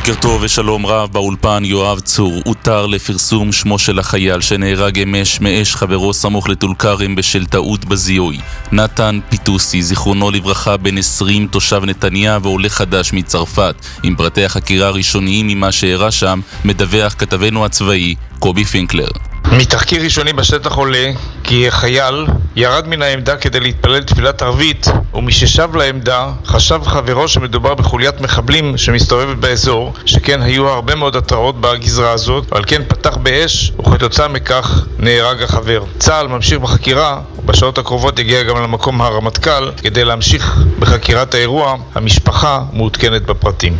בוקר טוב ושלום רב, באולפן יואב צור. הותר לפרסום שמו של החייל שנהרג אמש מאש חברו סמוך לטול כרם בשל טעות בזיהוי. נתן פיטוסי, זיכרונו לברכה, בן 20, תושב נתניה ועולה חדש מצרפת. עם פרטי החקירה הראשוניים ממה שאירע שם, מדווח כתבנו הצבאי קובי פינקלר. מתחקיר ראשוני בשטח עולה כי חייל ירד מן העמדה כדי להתפלל תפילת ערבית, ומששב לעמדה חשב חברו שמדובר בחוליית מחבלים שמסתובבת באזור, שכן היו הרבה מאוד התראות בגזרה הזאת, ועל כן פתח באש, וכתוצאה מכך נהרג החבר. צה"ל ממשיך בחקירה, ובשעות הקרובות יגיע גם למקום הרמטכ"ל כדי להמשיך בחקירת האירוע. המשפחה מעודכנת בפרטים.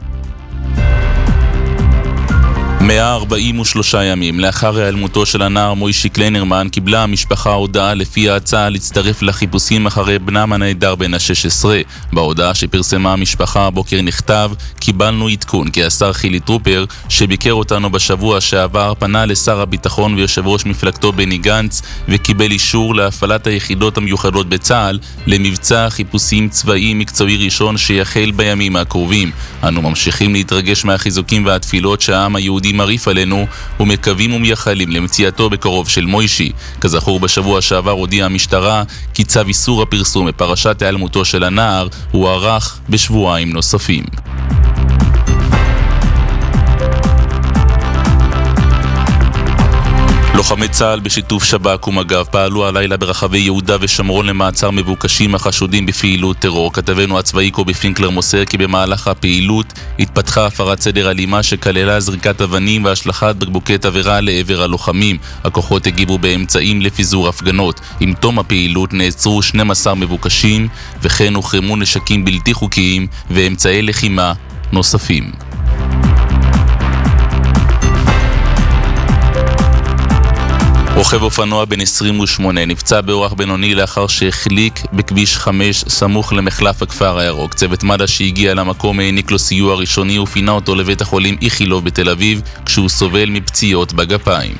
143 ימים לאחר היעלמותו של הנער מוישי קליינרמן קיבלה המשפחה הודעה לפיה צה"ל להצטרף לחיפושים אחרי בנם הנעדר בן ה-16. בהודעה שפרסמה המשפחה הבוקר נכתב: קיבלנו עדכון כי השר חילי טרופר שביקר אותנו בשבוע שעבר פנה לשר הביטחון ויושב ראש מפלגתו בני גנץ וקיבל אישור להפעלת היחידות המיוחדות בצה"ל למבצע חיפושים צבאי מקצועי ראשון שיחל בימים הקרובים. אנו ממשיכים להתרגש מהחיזוקים והתפילות שהעם היהודי מריף עלינו ומקווים ומייחלים למציאתו בקרוב של מוישי. כזכור, בשבוע שעבר הודיעה המשטרה כי צו איסור הפרסום בפרשת היעלמותו של הנער הוארך בשבועיים נוספים. לוחמי צה"ל בשיתוף שב"כ ומג"ב פעלו הלילה ברחבי יהודה ושומרון למעצר מבוקשים החשודים בפעילות טרור. כתבנו הצבאי קובי פינקלר מוסר כי במהלך הפעילות התפתחה הפרת סדר אלימה שכללה זריקת אבנים והשלכת בקבוקי תבערה לעבר הלוחמים. הכוחות הגיבו באמצעים לפיזור הפגנות. עם תום הפעילות נעצרו 12 מבוקשים וכן הוחרמו נשקים בלתי חוקיים ואמצעי לחימה נוספים. רוכב אופנוע בן 28 נפצע באורח בינוני לאחר שהחליק בכביש 5 סמוך למחלף הכפר הירוק. צוות מד"א שהגיע למקום העניק לו סיוע ראשוני ופינה אותו לבית החולים איכילוב בתל אביב כשהוא סובל מפציעות בגפיים.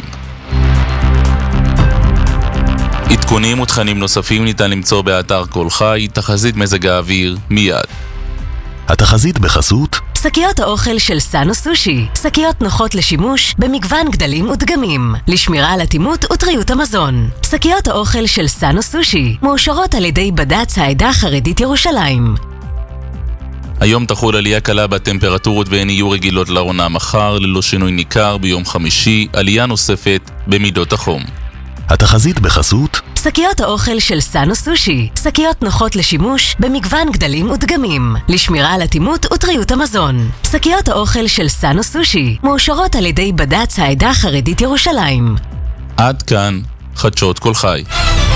עדכונים ותכנים נוספים ניתן למצוא באתר כל חי. תחזית מזג האוויר מיד. התחזית בחסות שקיות האוכל של סאנו סושי, שקיות נוחות לשימוש במגוון גדלים ודגמים, לשמירה על אטימות וטריות המזון. שקיות האוכל של סאנו סושי מאושרות על ידי בד"ץ העדה החרדית ירושלים. היום תחול עלייה קלה בטמפרטורות והן יהיו רגילות לעונה. מחר ללא שינוי ניכר. ביום חמישי עלייה נוספת במידות החום. התחזית בחסות שקיות האוכל של סאנו סושי, שקיות נוחות לשימוש במגוון גדלים ודגמים, לשמירה על אטימות וטריות המזון. שקיות האוכל של סאנו סושי מאושרות על ידי בד"ץ העדה החרדית ירושלים. עד כאן חדשות כל חי.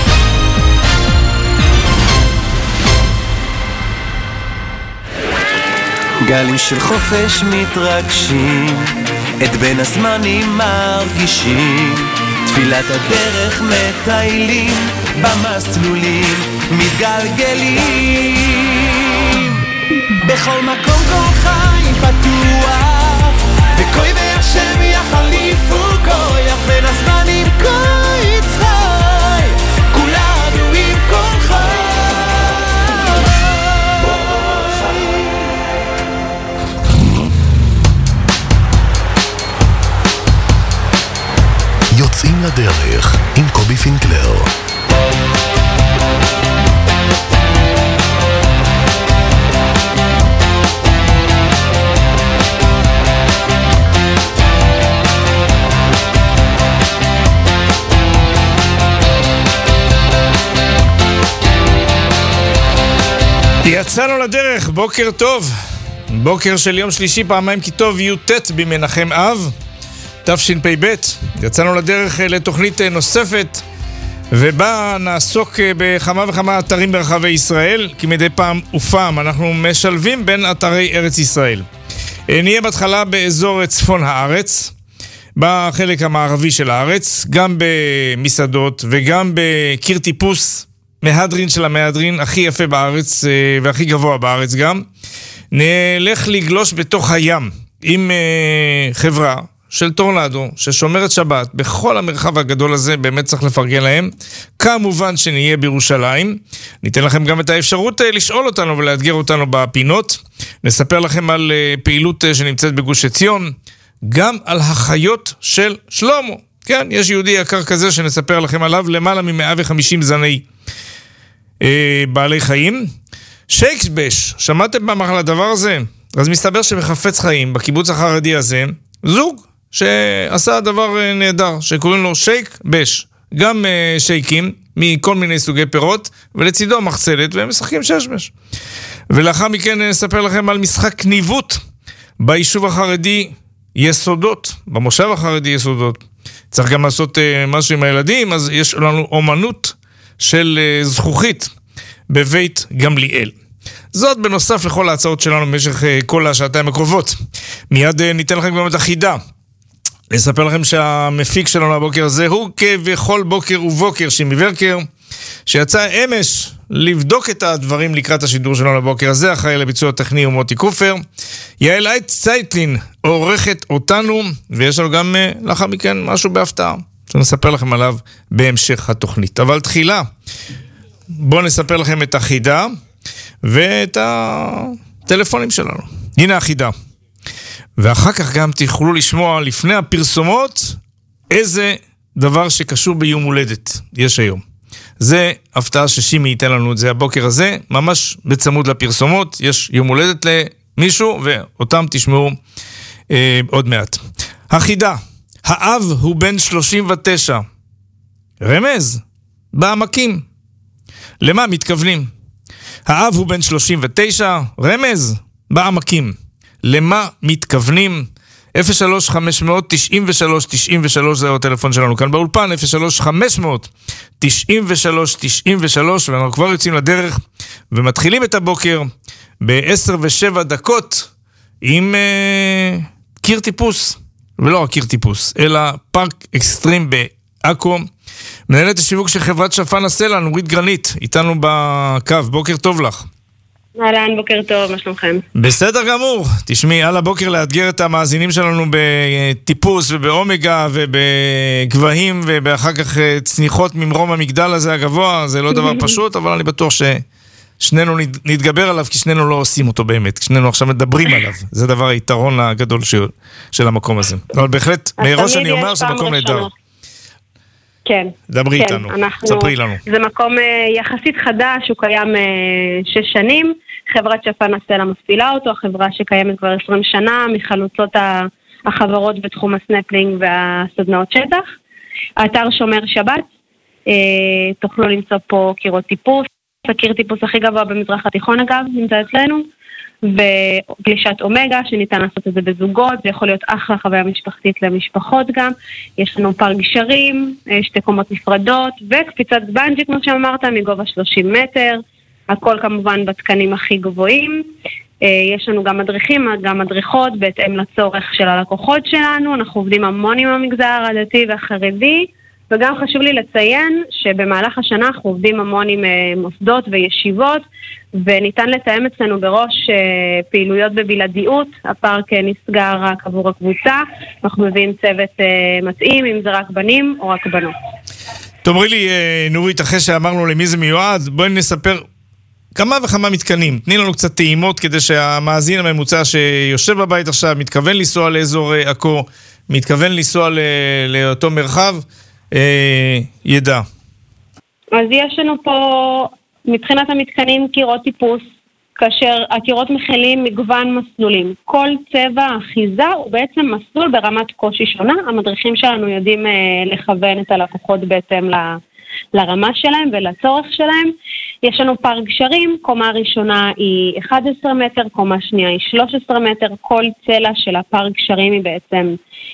גלים של חופש מתרגשים, את בין הזמנים מרגישים, תפילת הדרך מטיילים, במסלולים מתגלגלים. בכל מקום כל חי פתוח, וכוי והשם יחליפו כוח, בין הזמנים כוי יצחי, כולנו עם כל חי. יוצאים לדרך עם קובי פינקלר. יצאנו לדרך, בוקר טוב. בוקר של יום שלישי, פעמיים כי טוב, י"ט במנחם אב תשפ"ב. יצאנו לדרך לתוכנית נוספת ובה נעסוק בכמה וכמה אתרים ברחבי ישראל, כי מדי פעם ופעם אנחנו משלבים בין אתרי ארץ ישראל. נהיה בהתחלה באזור צפון הארץ, בחלק המערבי של הארץ, גם במסעדות וגם בקיר טיפוס, מהדרין של המהדרין הכי יפה בארץ והכי גבוה בארץ גם. נלך לגלוש בתוך הים עם חברה של טורנדו, ששומרת שבת בכל המרחב הגדול הזה, באמת צריך לפרגן להם. כמובן שנהיה בירושלים. ניתן לכם גם את האפשרות לשאול אותנו ולאתגר אותנו בפינות. נספר לכם על פעילות שנמצאת בגוש עציון, גם על החיות של שלמה. כן, יש יהודי יקר כזה שנספר לכם עליו, למעלה מ-150 זני בעלי חיים. שייקסבש, שמעתם פעם על הדבר הזה? אז מסתבר שבחפץ חיים, בקיבוץ החרדי הזה, זוג שעשה דבר נהדר, שקוראים לו שייק בש. גם שייקים מכל מיני סוגי פירות, ולצידו מחצלת, והם משחקים ששבש. ולאחר מכן נספר לכם על משחק ניווט ביישוב החרדי יסודות, במושב החרדי יסודות. צריך גם לעשות משהו עם הילדים, אז יש לנו אומנות של זכוכית בבית גמליאל. זאת בנוסף לכל ההצעות שלנו במשך כל השעתיים הקרובות. מיד ניתן לכם גם את החידה. נספר לכם שהמפיק שלנו הבוקר הזה הוא כבכל בוקר ובוקר שימי ורקר, שיצא אמש לבדוק את הדברים לקראת השידור שלנו לבוקר הזה, אחראי לביצוע טכני ומוטי קופר. יעל צייטלין עורכת אותנו, ויש לנו גם לאחר מכן משהו בהפתעה, שנספר לכם עליו בהמשך התוכנית. אבל תחילה, בואו נספר לכם את החידה ואת הטלפונים שלנו. הנה החידה. ואחר כך גם תוכלו לשמוע לפני הפרסומות איזה דבר שקשור ביום הולדת יש היום. זה הפתעה ששימי ייתן לנו את זה הבוקר הזה, ממש בצמוד לפרסומות. יש יום הולדת למישהו ואותם תשמעו עוד מעט. החידה, האב הוא בן 39. רמז, בעמקים. למה מתכוונים? האב הוא בן 39, רמז, בעמקים. למה מתכוונים? 03-500-93-93 זה הטלפון שלנו כאן באולפן, 03-500-93-93, ואנחנו כבר יוצאים לדרך ומתחילים את הבוקר ב-10:07 עם קיר טיפוס, ולא רק קיר טיפוס, אלא פארק אקסטרים בעכו. מנהלת השיווק של חברת שפן הסלע, נורית גרנית, איתנו בקו. בוקר טוב לך. אהלן, בוקר טוב, מה שלומכם? בסדר גמור. תשמעי, על הבוקר לאתגר את המאזינים שלנו בטיפוס ובאומגה ובגבהים ואחר כך צניחות ממרום המגדל הזה הגבוה, זה לא דבר פשוט, אבל אני בטוח ששנינו נתגבר עליו, כי שנינו לא עושים אותו באמת, שנינו עכשיו מדברים עליו. זה דבר היתרון הגדול של המקום הזה. אבל בהחלט, מראש אני אומר שמקום נהדר. כן. דברי איתנו, ספרי לנו. זה מקום יחסית חדש, הוא קיים 6 שנים, חברת שפן הסלע מפעילה אותו, החברה שקיימת כבר 20 שנה, מחלוצות החברות בתחום הסנפלינג והסדנאות שטח. האתר שומר שבת, תוכלו למצוא פה קירות טיפוס, הקיר טיפוס הכי גבוה במזרח התיכון אגב, נמצא אצלנו, וגלישת אומגה, שניתן לעשות את זה בזוגות, זה יכול להיות אחלה חוויה משפחתית למשפחות גם. יש לנו פארק גשרים, 2 קומות נפרדות, וקפיצת בנג'י, כמו שאמרת, מגובה 30 מטר, הכל כמובן בתקנים הכי גבוהים. יש לנו גם מדריכים, גם מדריכות, בהתאם לצורך של הלקוחות שלנו. אנחנו עובדים המון עם המגזר הדתי והחרדי, וגם חשוב לי לציין שבמהלך השנה אנחנו עובדים המון עם מוסדות וישיבות, וניתן לתאם אצלנו בראש פעילויות בבלעדיות. הפארק נסגר רק עבור הקבוצה, אנחנו מביאים צוות מתאים, אם זה רק בנים או רק בנות. תאמרי לי, נורית, אחרי שאמרנו למי זה מיועד, בואי נספר כמה וכמה מתקנים. תני לנו קצת טעימות כדי שהמאזין הממוצע שיושב בבית עכשיו, מתכוון לנסוע לאזור עכו, מתכוון לנסוע לאותו מרחב, ידע. אז יש לנו פה מבחינת המתקנים קירות טיפוס, כאשר הקירות מכילים מגוון מסלולים. כל צבע אחיזה הוא בעצם מסלול ברמת קושי שונה. המדריכים שלנו יודעים לכוון את הלקוחות בהתאם לרמה שלהם ולצורך שלהם. יש לנו פארק גשרים, קומה ראשונה היא 11 מטר, קומה שנייה היא 13 מטר. כל צלע של הפארק גשרים היא בעצם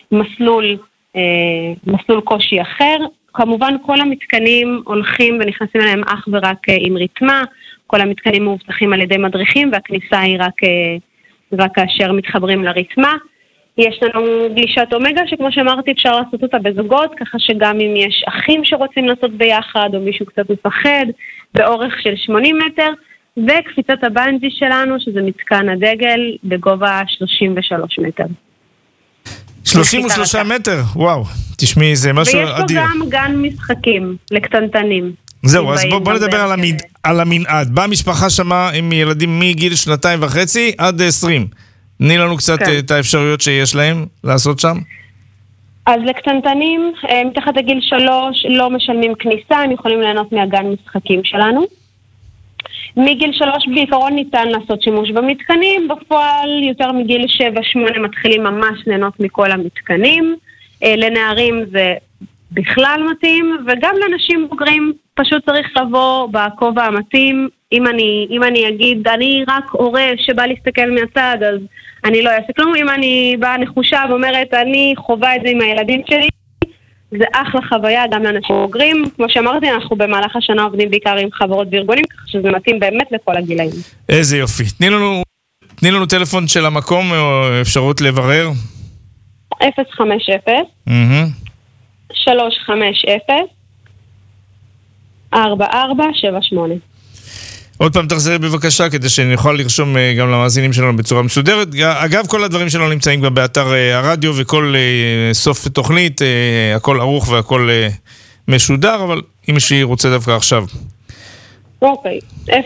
מסלול קושי אחר. כמובן כל המתקנים הולכים ונכנסים אליהם אך ורק עם ריתמה, כל המתקנים מאובטחים על ידי מדריכים, והכניסה היא רק כאשר מתחברים לריתמה. יש לנו גלישת אומגה, שכמו שאמרתי אפשר לעשות אותה בזוגות, ככה שגם אם יש אחים שרוצים לעשות ביחד, או מישהו קצת מפחד, באורך של 80 מטר, וקפיצת הבנג'י שלנו, שזה מתקן הדגל, בגובה 33 מטר. 33 מטר, וואו, תשמעי, זה משהו אדיר. ויש פה גם גן משחקים לקטנטנים. זהו, אז בוא נדבר על המנעד. באה משפחה שמה עם ילדים מגיל 2.5 עד 20. תני לנו קצת את האפשרויות שיש להם לעשות שם. אז לקטנטנים, מתחת לגיל 3 לא משלמים כניסה, הם יכולים ליהנות מהגן משחקים שלנו. מגיל 3 בעיקרון ניתן לעשות שימוש במתקנים, בפועל יותר מגיל 7-8 מתחילים ממש ליהנות מכל המתקנים. לנערים זה בכלל מתאים, וגם לאנשים בוגרים פשוט צריך לבוא בכובע המתאים. אם אני אגיד, אני רק הורה שבא להסתכל מהצד, אז אני לא אעשה כלום. אם אני באה נחושה ואומרת, אני חווה את זה עם הילדים שלי, זה אחלה חוויה גם לאנשים בוגרים. כמו שאמרתי, אנחנו במהלך השנה עובדים בעיקר עם חברות וארגונים, כך שזה מתאים באמת לכל הגילאים. איזה יופי. תני לנו טלפון של המקום או אפשרות לברר. 050-350-4478. עוד פעם תחזרי בבקשה, כדי שנוכל לרשום גם למאזינים שלנו בצורה מסודרת. אגב, כל הדברים שלנו נמצאים גם באתר הרדיו, וכל סוף תוכנית, הכל ערוך והכל משודר, אבל אם מישהי רוצה דווקא עכשיו. אוקיי,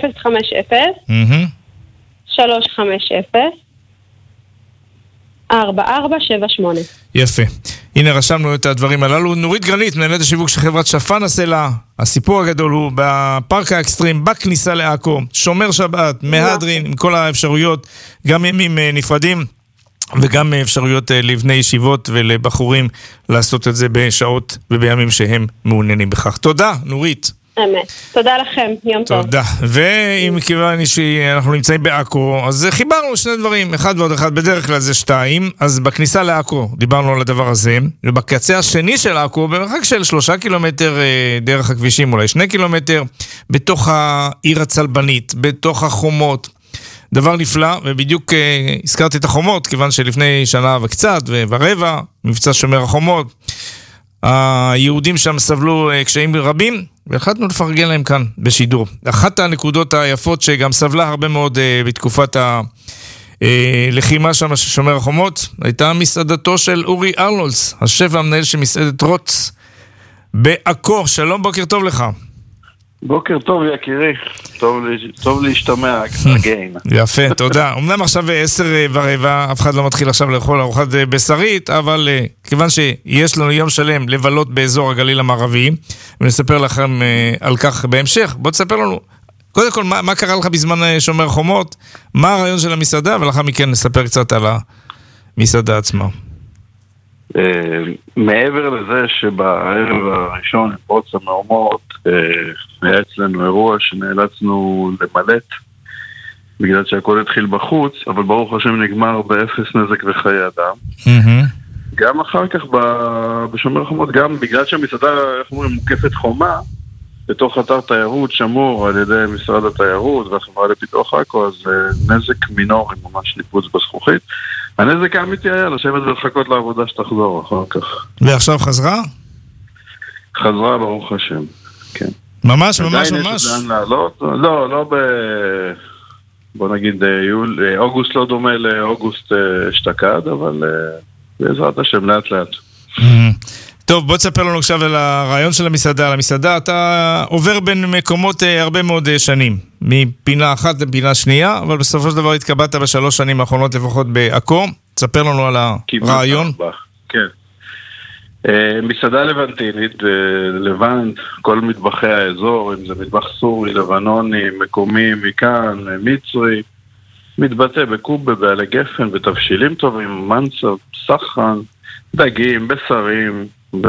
050-350-4478. יפה. הנה רשמנו את הדברים הללו. נורית גרנית, מנהלת השיווק של חברת שפן הסלע. הסיפור הגדול הוא בפארק האקסטרים, בכניסה לעכו, שומר שבת, מהדרין, עם כל האפשרויות, גם ימים נפרדים, וגם אפשרויות לבני ישיבות ולבחורים לעשות את זה בשעות ובימים שהם מעוניינים בכך. תודה, נורית. אמת. תודה לכם, יום טוב. תודה. ואם כיוון שאנחנו נמצאים בעכו, אז חיברנו שני דברים, אחד ועוד אחד, בדרך כלל זה 2, אז בכניסה לעכו דיברנו על הדבר הזה, ובקצה השני של עכו, במרחק של 3 קילומטר דרך הכבישים, אולי 2 קילומטר, בתוך העיר הצלבנית, בתוך החומות, דבר נפלא, ובדיוק הזכרתי את החומות, כיוון שלפני שנה וקצת ורבע, מבצע שומר החומות, היהודים שם סבלו קשיים רבים, והחלטנו לפרגן להם כאן בשידור. אחת הנקודות היפות שגם סבלה הרבה מאוד בתקופת הלחימה שם של שומר החומות, הייתה מסעדתו של אורי ארנולדס, השף המנהל של מסעדת רוץ בעכו. שלום, בוקר טוב לך. בוקר טוב יקירי, טוב להשתמע, אגן. יפה, תודה. אמנם עכשיו 10:15, אף אחד לא מתחיל עכשיו לאכול ארוחת בשרית, אבל כיוון שיש לנו יום שלם לבלות באזור הגליל המערבי, ונספר לכם על כך בהמשך, בוא תספר לנו, קודם כל, מה קרה לך בזמן שומר חומות, מה הרעיון של המסעדה, ולאחר מכן נספר קצת על המסעדה עצמה. מעבר לזה שבערב הראשון פרוץ המהומות היה אצלנו אירוע שנאלצנו למלט בגלל שהכל התחיל בחוץ, אבל ברוך השם נגמר באפס נזק וחיי אדם. גם אחר כך בשומר חומות, גם בגלל שהמסעדה מוקפת חומה בתוך אתר תיירות שמור על ידי משרד התיירות והחברה לפיתוח עכו, אז נזק מינורי, ממש ניפוץ בזכוכית. הנזק האמיתי היה לשבת ולחכות לעבודה שתחזור אחר כך. ועכשיו חזרה? חזרה ברוך השם, כן. ממש? לא בוא נגיד אוגוסט לא דומה לאוגוסט אשתקד, אבל בעזרת השם לאט לאט. טוב, בוא תספר לנו עכשיו על הרעיון של המסעדה. על המסעדה אתה עובר בין מקומות הרבה מאוד שנים, מפינה אחת לפינה שנייה, אבל בסופו של דבר התקבעת ב3 שנים האחרונות לפחות בעכו. תספר לנו על הרעיון. כן. מסעדה לבנטינית, לבנט, כל מטבחי האזור, אם זה מטבח סורי, לבנוני, מקומי, מכאן, מצרי, מתבטא בקובה, בעלי גפן, בתבשילים טובים, מנסות, סחן, דגים, בשרים,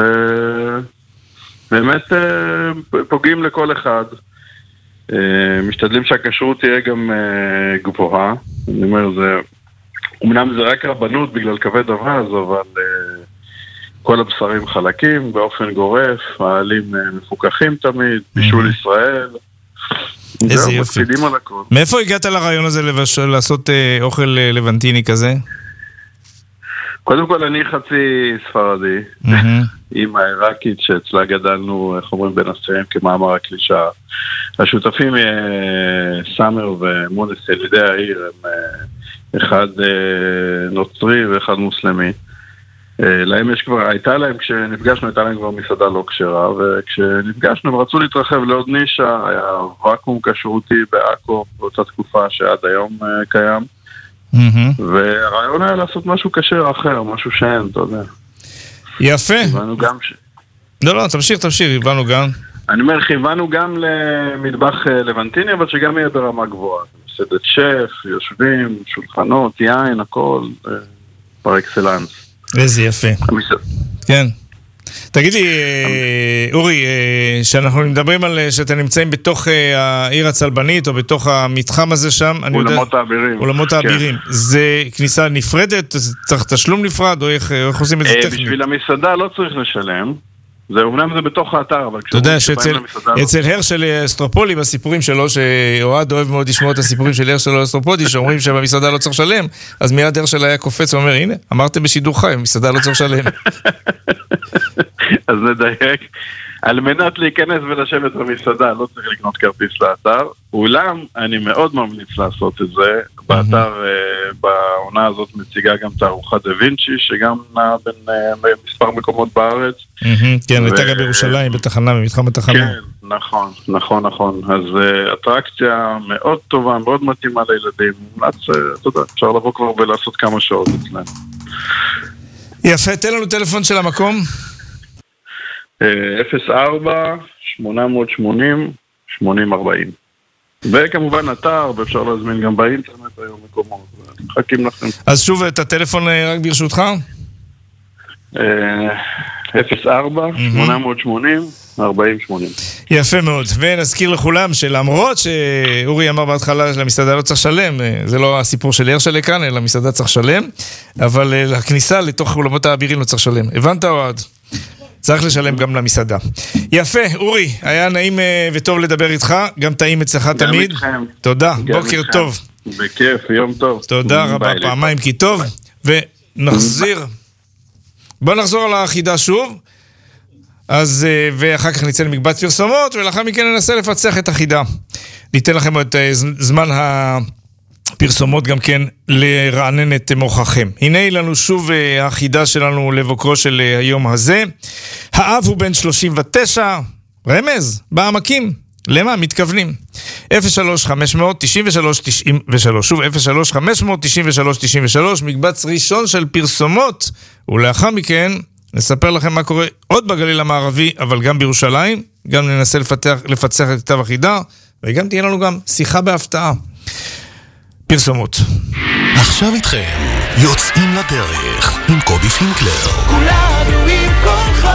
באמת פוגעים לכל אחד. משתדלים שהכשרות תהיה גם גבוהה. אני אומר, אמנם זה רק רבנות בגלל כבד אווז, אבל כל הבשרים חלקים באופן גורף, העלים מפוקחים תמיד, בישול ישראל. איזה יופי. מאיפה הגעת לרעיון הזה לעשות אוכל לבנטיני כזה? קודם כל אני חצי ספרדי, אמא עיראקית שאצלה גדלנו, איך אומרים, בין הספרים כמאמר הקלישה. השותפים סאמר ומונס, ילידי העיר, הם אחד נוצרי ואחד מוסלמי. להם יש כבר, הייתה להם, כשנפגשנו הייתה להם כבר מסעדה לא כשרה, וכשנפגשנו הם רצו להתרחב לעוד נישה, היה ואקום כשרותי בעכו, באותה תקופה שעד היום קיים, והרעיון היה לעשות משהו כשר אחר, משהו שאין, אתה יודע. יפה. הבנו גם לא, תמשיך, הבנו גם. אני אומר, כיוונו גם למטבח לבנטיני, אבל שגם יהיה ברמה גבוהה. מסעדת שף, יושבים, שולחנות, יין, הכל, פר אקסלנס. איזה יפה. כן. תגיד לי, אורי, שאנחנו מדברים על שאתם נמצאים בתוך העיר הצלבנית, או בתוך המתחם הזה שם, אולמות האבירים. אולמות האבירים. זה כניסה נפרדת? צריך תשלום נפרד, או איך עושים את זה טכנית? בשביל המסעדה לא צריך לשלם. זה אומנם זה בתוך האתר, אבל אתה יודע שאצל הרשל אסטרופולי בסיפורים שלו, שאוהד אוהב מאוד לשמוע את הסיפורים של הרשל אסטרופולי, שאומרים שבמסעדה לא צריך לשלם, אז מיד הרשל היה קופץ ואומר, הנה, אמרתם בשידור חי, במסעדה לא צריך לשלם. אז נדייק. על מנת להיכנס ולשבת במסעדה, לא צריך לקנות כרטיס לאתר. אולם, אני מאוד ממליץ לעשות את זה. באתר, בעונה הזאת מציגה גם תערוכת דה וינצ'י, שגם נע בין מספר מקומות בארץ. כן, הייתה גם בירושלים, בתחנה, במתחם התחנה. כן, נכון. אז אטרקציה מאוד טובה, מאוד מתאימה לילדים. אתה יודע, אפשר לבוא כבר ולעשות כמה שעות אצלנו. יפה, תן לנו טלפון של המקום. 04-880-8040. וכמובן אתר, ואפשר להזמין גם באינטרנט היום מקומות. מחכים לכם. אז שוב, את הטלפון רק ברשותך? 04-880-4080. יפה מאוד. ונזכיר לכולם שלמרות שאורי אמר בהתחלה למסעדה לא צריך לשלם, זה לא הסיפור של הרשל כאן, אלא מסעדה צריך לשלם, אבל הכניסה לתוך אולמות האבירים לא צריך לשלם. הבנת אוהד? צריך לשלם גם למסעדה. יפה, אורי, היה נעים וטוב לדבר איתך, גם טעים אצלך תמיד. תודה, בוקר טוב. בכיף, יום טוב. תודה רבה, פעמיים כי טוב. בוא נחזור על האחידה שוב, אז, ואחר כך נצא למקבץ פרסומות, ולאחר מכן ננסה לפצח את החידה. ניתן לכם את זמן הפרסומות גם כן לרענן את מוחכם. הנה לנו שוב החידה שלנו לבוקרו של היום הזה. האב הוא בן 39, רמז, בעמקים. למה? מתכוונים. 03-500-93-93, שוב 03-500-93-93, מקבץ ראשון של פרסומות, ולאחר מכן נספר לכם מה קורה עוד בגליל המערבי, אבל גם בירושלים, גם ננסה לפצח את כתב החידה, וגם תהיה לנו גם שיחה בהפתעה. פרסומות. עכשיו איתכם, יוצאים לדרך עם קובי פינקלר. כולנו עם כולך.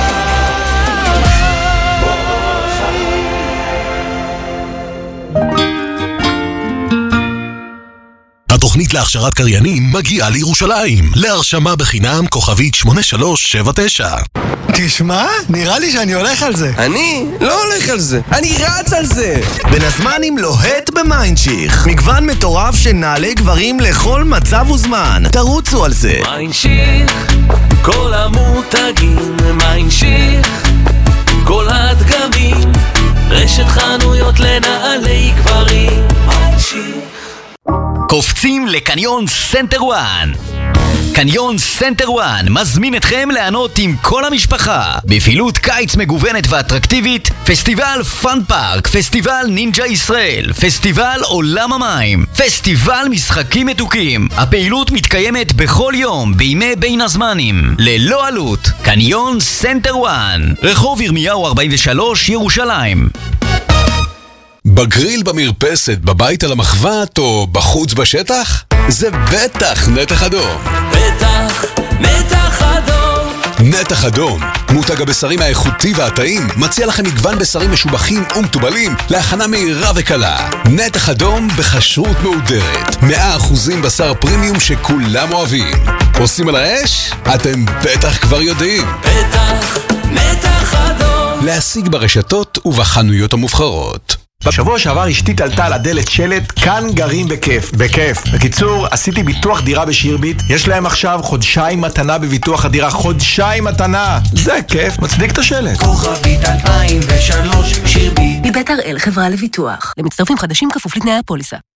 התוכנית להכשרת קריינים מגיעה לירושלים. להרשמה בחינם כוכבית 8379. תשמע, נראה לי שאני הולך על זה. אני לא הולך על זה, אני רץ על זה. בין הזמנים לוהט במיינשיך. מגוון מטורף של נעלי גברים לכל מצב וזמן. תרוצו על זה. מיינשיך, כל המותגים. מיינשיך, כל הדגמים. רשת חנויות לנעלי גברים. מיינשיך. קופצים לקניון סנטר וואן. קניון סנטר וואן מזמין אתכם לענות עם כל המשפחה בפעילות קיץ מגוונת ואטרקטיבית, פסטיבל פאן פארק, פסטיבל נינג'ה ישראל, פסטיבל עולם המים, פסטיבל משחקים מתוקים. הפעילות מתקיימת בכל יום בימי בין הזמנים ללא עלות. קניון סנטר וואן, רחוב ירמיהו 43 ירושלים. בגריל, במרפסת, בבית על המחבת או בחוץ בשטח? זה בטח נתח אדום. בטח נתח אדום. נתח אדום, מותג הבשרים האיכותי והטעים, מציע לכם מגוון בשרים משובחים ומטובלים להכנה מהירה וקלה. נתח אדום בכשרות מהודרת, 100% בשר פרימיום שכולם אוהבים. עושים על האש? אתם בטח כבר יודעים. בטח נתח אדום. להשיג ברשתות ובחנויות המובחרות. בשבוע שעבר אשתי תלתה על הדלת שלט, כאן גרים בכיף. בכיף. בקיצור, עשיתי ביטוח דירה בשירביט. יש להם עכשיו חודשיים מתנה בביטוח הדירה. חודשיים מתנה. זה כיף, מצדיק את השלט. כוכבית 2003 שירביט. מבית הראל חברה לביטוח. למצטרפים חדשים כפוף לתנאי הפוליסה.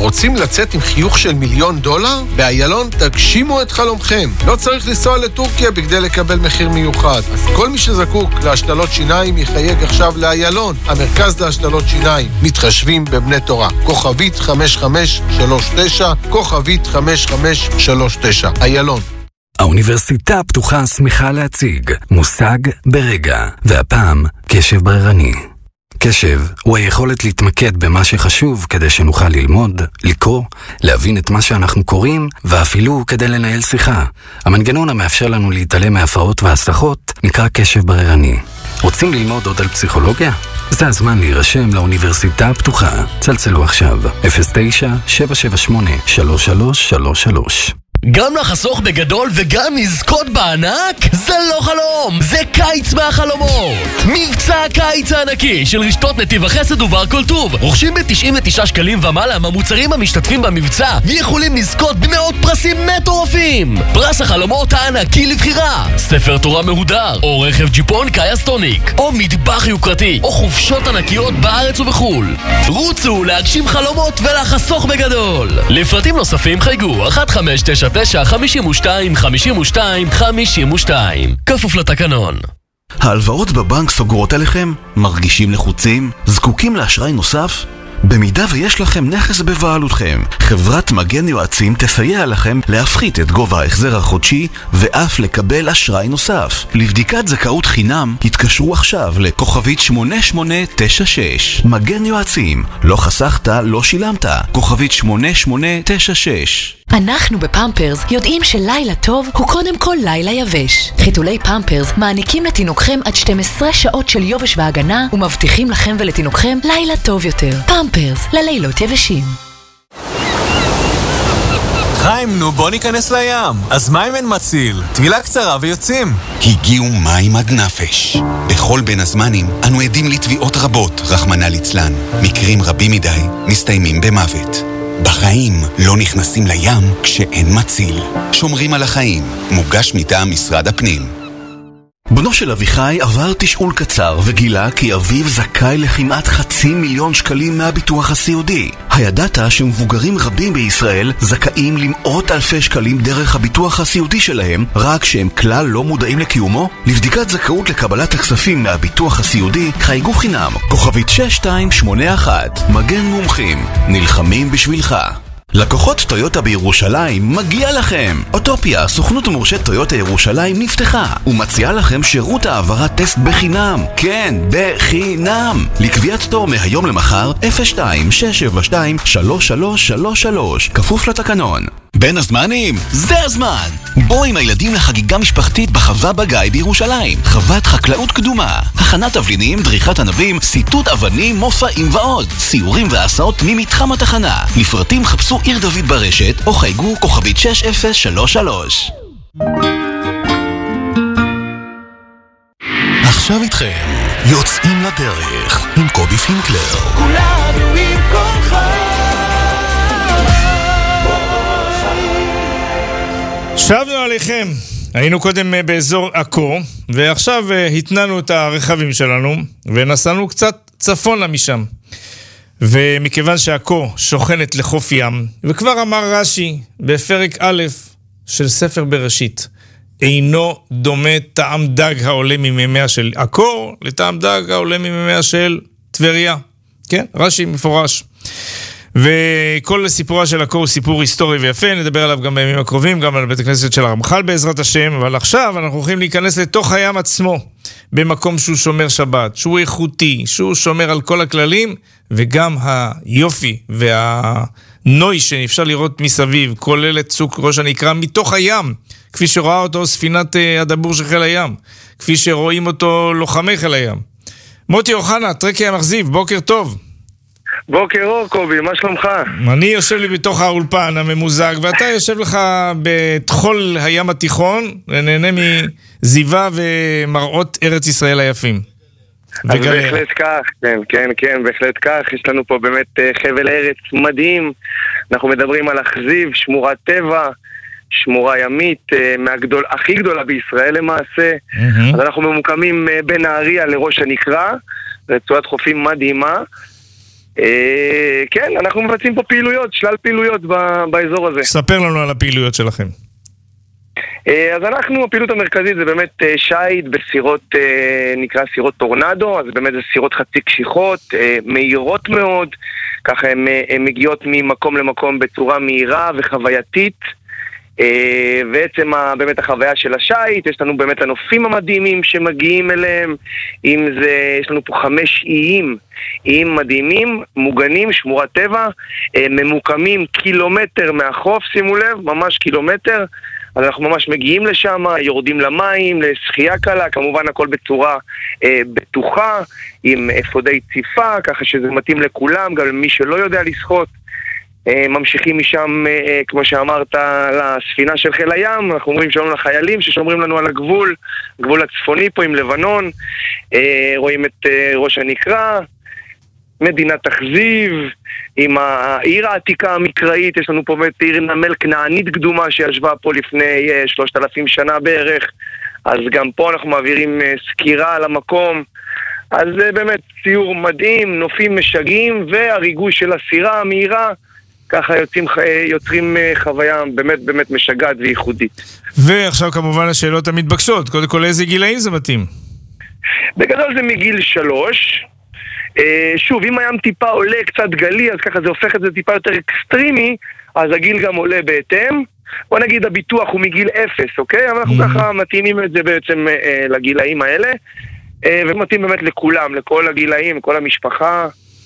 רוצים לצאת עם חיוך של $1,000,000? באיילון תגשימו את חלומכם. לא צריך לנסוע לטורקיה בכדי לקבל מחיר מיוחד. אז כל מי שזקוק להשתלות שיניים יחייג עכשיו לאיילון, המרכז להשתלות שיניים. מתחשבים בבני תורה. כוכבית 5539, כוכבית 5539. איילון. האוניברסיטה הפתוחה שמחה להציג מושג ברגע, והפעם קשב בררני. קשב הוא היכולת להתמקד במה שחשוב כדי שנוכל ללמוד, לקרוא, להבין את מה שאנחנו קוראים, ואפילו כדי לנהל שיחה. המנגנון המאפשר לנו להתעלם מהפרעות והסחות נקרא קשב בררני. רוצים ללמוד עוד על פסיכולוגיה? זה הזמן להירשם לאוניברסיטה הפתוחה. צלצלו עכשיו, 09-778-3333. גם לחסוך בגדול וגם לזכות בענק? זה לא חלום, זה קיץ מהחלומות. מבצע הקיץ הענקי של רשתות נתיב החסד ובר כל טוב. רוכשים ב-99 שקלים ומעלה מהמוצרים המשתתפים במבצע ויכולים לזכות במאות פרסים מטורפים. פרס החלומות הענקי לבחירה, ספר תורה מהודר, או רכב ג'יפון קאיה סטוניק, או מטבח יוקרתי, או חופשות ענקיות בארץ ובחול. רוצו להגשים חלומות ולחסוך בגדול. לפרטים נוספים חייגו 1599 52 52 52, כפוף לתקנון. ההלוואות בבנק סוגרות עליכם? מרגישים לחוצים? זקוקים לאשראי נוסף? במידה ויש לכם נכס בבעלותכם, חברת מגן יועצים תסייע לכם להפחית את גובה ההחזר החודשי ואף לקבל אשראי נוסף. לבדיקת זכאות חינם התקשרו עכשיו לכוכבית 8896. מגן יועצים, לא חסכת, לא שילמת. כוכבית 8896. אנחנו בפמפרס יודעים שלילה טוב הוא קודם כל לילה יבש. חיתולי פמפרס מעניקים לתינוקכם עד 12 שעות של יובש והגנה ומבטיחים לכם ולתינוקכם לילה טוב יותר. פמפרס, ללילות יבשים. חיים, נו בוא ניכנס לים. אז מים אין מציל, טבילה קצרה ויוצאים. הגיעו מים עד נפש. בכל בין הזמנים אנו עדים לתביעות רבות, רחמנא ליצלן. מקרים רבים מדי מסתיימים במוות. בחיים לא נכנסים לים כשאין מציל. שומרים על החיים. מוגש מטעם משרד הפנים. בנו של אביחי עבר תשאול קצר וגילה כי אביו זכאי לכמעט 500,000 שקלים מהביטוח הסיעודי. הידעת שמבוגרים רבים בישראל זכאים למאות אלפי שקלים דרך הביטוח הסיעודי שלהם, רק שהם כלל לא מודעים לקיומו? לבדיקת זכאות לקבלת הכספים מהביטוח הסיעודי חייגו חינם, כוכבית 6281. מגן מומחים, נלחמים בשבילך. לקוחות טויוטה בירושלים, מגיע לכם! אוטופיה, סוכנות מורשת טויוטה ירושלים נפתחה ומציעה לכם שירות העברת טסט בחינם. כן, בחינם! לקביעת תור מהיום למחר 02-672-3333, כפוף לתקנון. בין הזמנים, זה הזמן! בוא עם הילדים לחגיגה משפחתית בחווה בגיא בירושלים. חוות חקלאות קדומה, הכנת תבלינים, דריכת ענבים, סיטוט אבנים, מופעים ועוד. סיורים והסעות ממתחם התחנה. לפרטים חפשו עיר דוד ברשת או חייגו כוכבית 6033. עכשיו איתכם, יוצאים לדרך עם קובי פינקלר. כולנו עם כוחך. שבנו עליכם, היינו קודם באזור עכו, ועכשיו התננו את הרכבים שלנו, ונסענו קצת צפונה משם. ומכיוון שעכו שוכנת לחוף ים, וכבר אמר רש"י בפרק א' של ספר בראשית, אינו דומה טעם דג העולה ממימיה של עכו, לטעם דג העולה ממימיה של טבריה. כן, רש"י מפורש. וכל סיפורה של עכו הוא סיפור היסטורי ויפה, נדבר עליו גם בימים הקרובים, גם על בית הכנסת של הרמח"ל בעזרת השם, אבל עכשיו אנחנו הולכים להיכנס לתוך הים עצמו, במקום שהוא שומר שבת, שהוא איכותי, שהוא שומר על כל הכללים, וגם היופי והנוי שאפשר לראות מסביב, כולל את סוג ראש הנקרא מתוך הים, כפי שרואה אותו ספינת הדבור של חיל הים, כפי שרואים אותו לוחמי חיל הים. מוטי אוחנה, טרקי המחזיב, בוקר טוב. בוקר אור קובי, מה שלומך? אני יושב לי בתוך האולפן הממוזג, ואתה יושב לך בתחול הים התיכון, ונהנה מזיווה ומראות ארץ ישראל היפים. אז בהחלט כך, כן, בהחלט כך. יש לנו פה באמת חבל ארץ מדהים. אנחנו מדברים על אכזיב, שמורת טבע, שמורה ימית, הכי גדולה בישראל למעשה. אז אנחנו ממוקמים בין נהריה לראש הנקרה, רצועת חופים מדהימה. כן, אנחנו מבצעים פה פעילויות, שלל פעילויות באזור הזה. ספר לנו על הפעילויות שלכם. אז הפעילות המרכזית זה באמת שייט בסירות, נקרא סירות טורנדו, אז באמת זה סירות חצי קשיחות, מהירות מאוד, ככה הן מגיעות ממקום למקום בצורה מהירה וחווייתית, בעצם באמת החוויה של השייט, יש לנו באמת הנופים המדהימים שמגיעים אליהם, אם זה, יש לנו פה 5 איים מדהימים, מוגנים, שמורת טבע, ממוקמים קילומטר מהחוף, שימו לב, ממש קילומטר, אז אנחנו ממש מגיעים לשם, יורדים למים, לשחייה קלה, כמובן הכל בצורה בטוחה, עם אפודי ציפה, ככה שזה מתאים לכולם, גם למי שלא יודע לשחות. ממשיכים משם, כמו שאמרת, לספינה של חיל הים, אנחנו אומרים שלום לחיילים ששומרים לנו על הגבול, גבול הצפוני פה עם לבנון, רואים את ראש הנקרה, מדינת אכזיב, עם העיר העתיקה המקראית, יש לנו פה באמת עיר נמל כנענית קדומה שישבה פה לפני 3,000 שנה בערך, אז גם פה אנחנו מעבירים סקירה על המקום, אז זה באמת ציור מדהים, נופים משגעים, והריגוש של הסירה המהירה, ככה יוצרים חוויה באמת באמת משגעת וייחודית. ועכשיו כמובן השאלות המתבקשות, קודם כל איזה גילאים זה מתאים? בגדול זה מגיל 3, שוב, אם הים טיפה עולה קצת גלי, אז ככה זה הופך את זה טיפה יותר אקסטרימי, אז הגיל גם עולה בהתאם. בוא נגיד הביטוח הוא מגיל 0, אוקיי? אבל אנחנו ככה מתאימים את זה בעצם לגילאים האלה, ומתאים באמת לכולם, לכל הגילאים, לכל המשפחה.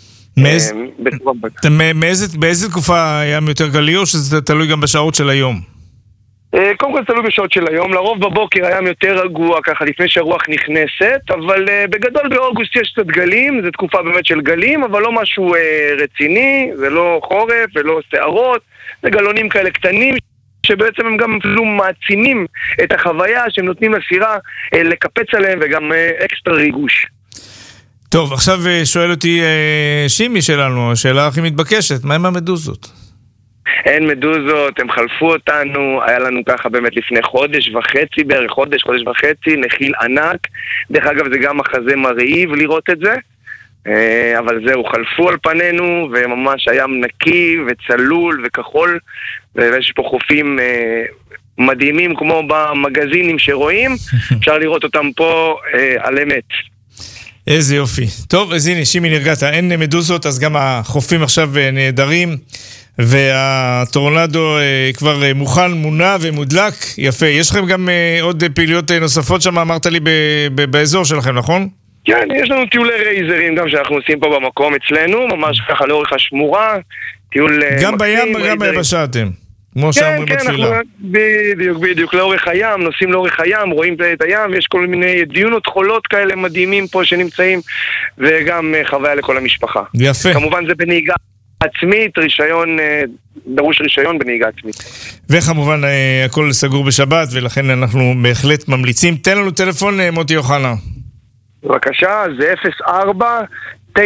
באיזה תקופה הים יותר גלי, או שזה תלוי גם בשעות של היום? קודם כל תלוי בשעות של היום, לרוב בבוקר הים יותר רגוע ככה לפני שהרוח נכנסת, אבל בגדול באוגוסט יש קצת גלים, זו תקופה באמת של גלים, אבל לא משהו רציני, זה לא חורף ולא שערות, זה גלונים כאלה קטנים שבעצם הם גם אפילו מעצימים את החוויה שהם נותנים לסירה לקפץ עליהם וגם אקסטרה ריגוש. טוב, עכשיו שואל אותי שימי שלנו, השאלה הכי מתבקשת, מה עם המדוזות? אין מדוזות, הם חלפו אותנו, היה לנו ככה באמת לפני חודש וחצי, בערך חודש וחצי, נחיל ענק, דרך אגב זה גם מחזה מרהיב לראות את זה, אבל זהו, חלפו על פנינו, וממש הים נקי וצלול וכחול, ויש פה חופים מדהימים כמו במגזינים שרואים, אפשר לראות אותם פה על אמת. איזה יופי. טוב, אז הנה, שימי נרגעת, אין מדוזות, אז גם החופים עכשיו נהדרים, והטורנדו כבר מוכן, מונע ומודלק. יפה. יש לכם גם עוד פעילויות נוספות שם, אמרת לי, באזור שלכם, נכון? כן, יש לנו טיולי רייזרים גם שאנחנו עושים פה במקום אצלנו, ממש ככה לאורך השמורה, טיול גם בים וגם ביבשה אתם, כמו שאומרים בתפילה. בדיוק, לאורך הים, נוסעים לאורך הים, רואים את הים, יש כל מיני דיונות חולות כאלה מדהימים פה שנמצאים, וגם חוויה לכל המשפחה. יפה. כמובן זה בנהיגה עצמית, רישיון, דרוש רישיון בנהיגה עצמית. וכמובן הכל סגור בשבת, ולכן אנחנו בהחלט ממליצים. תן לנו טלפון, מוטי יוחנה. בבקשה, זה 04-9823-671.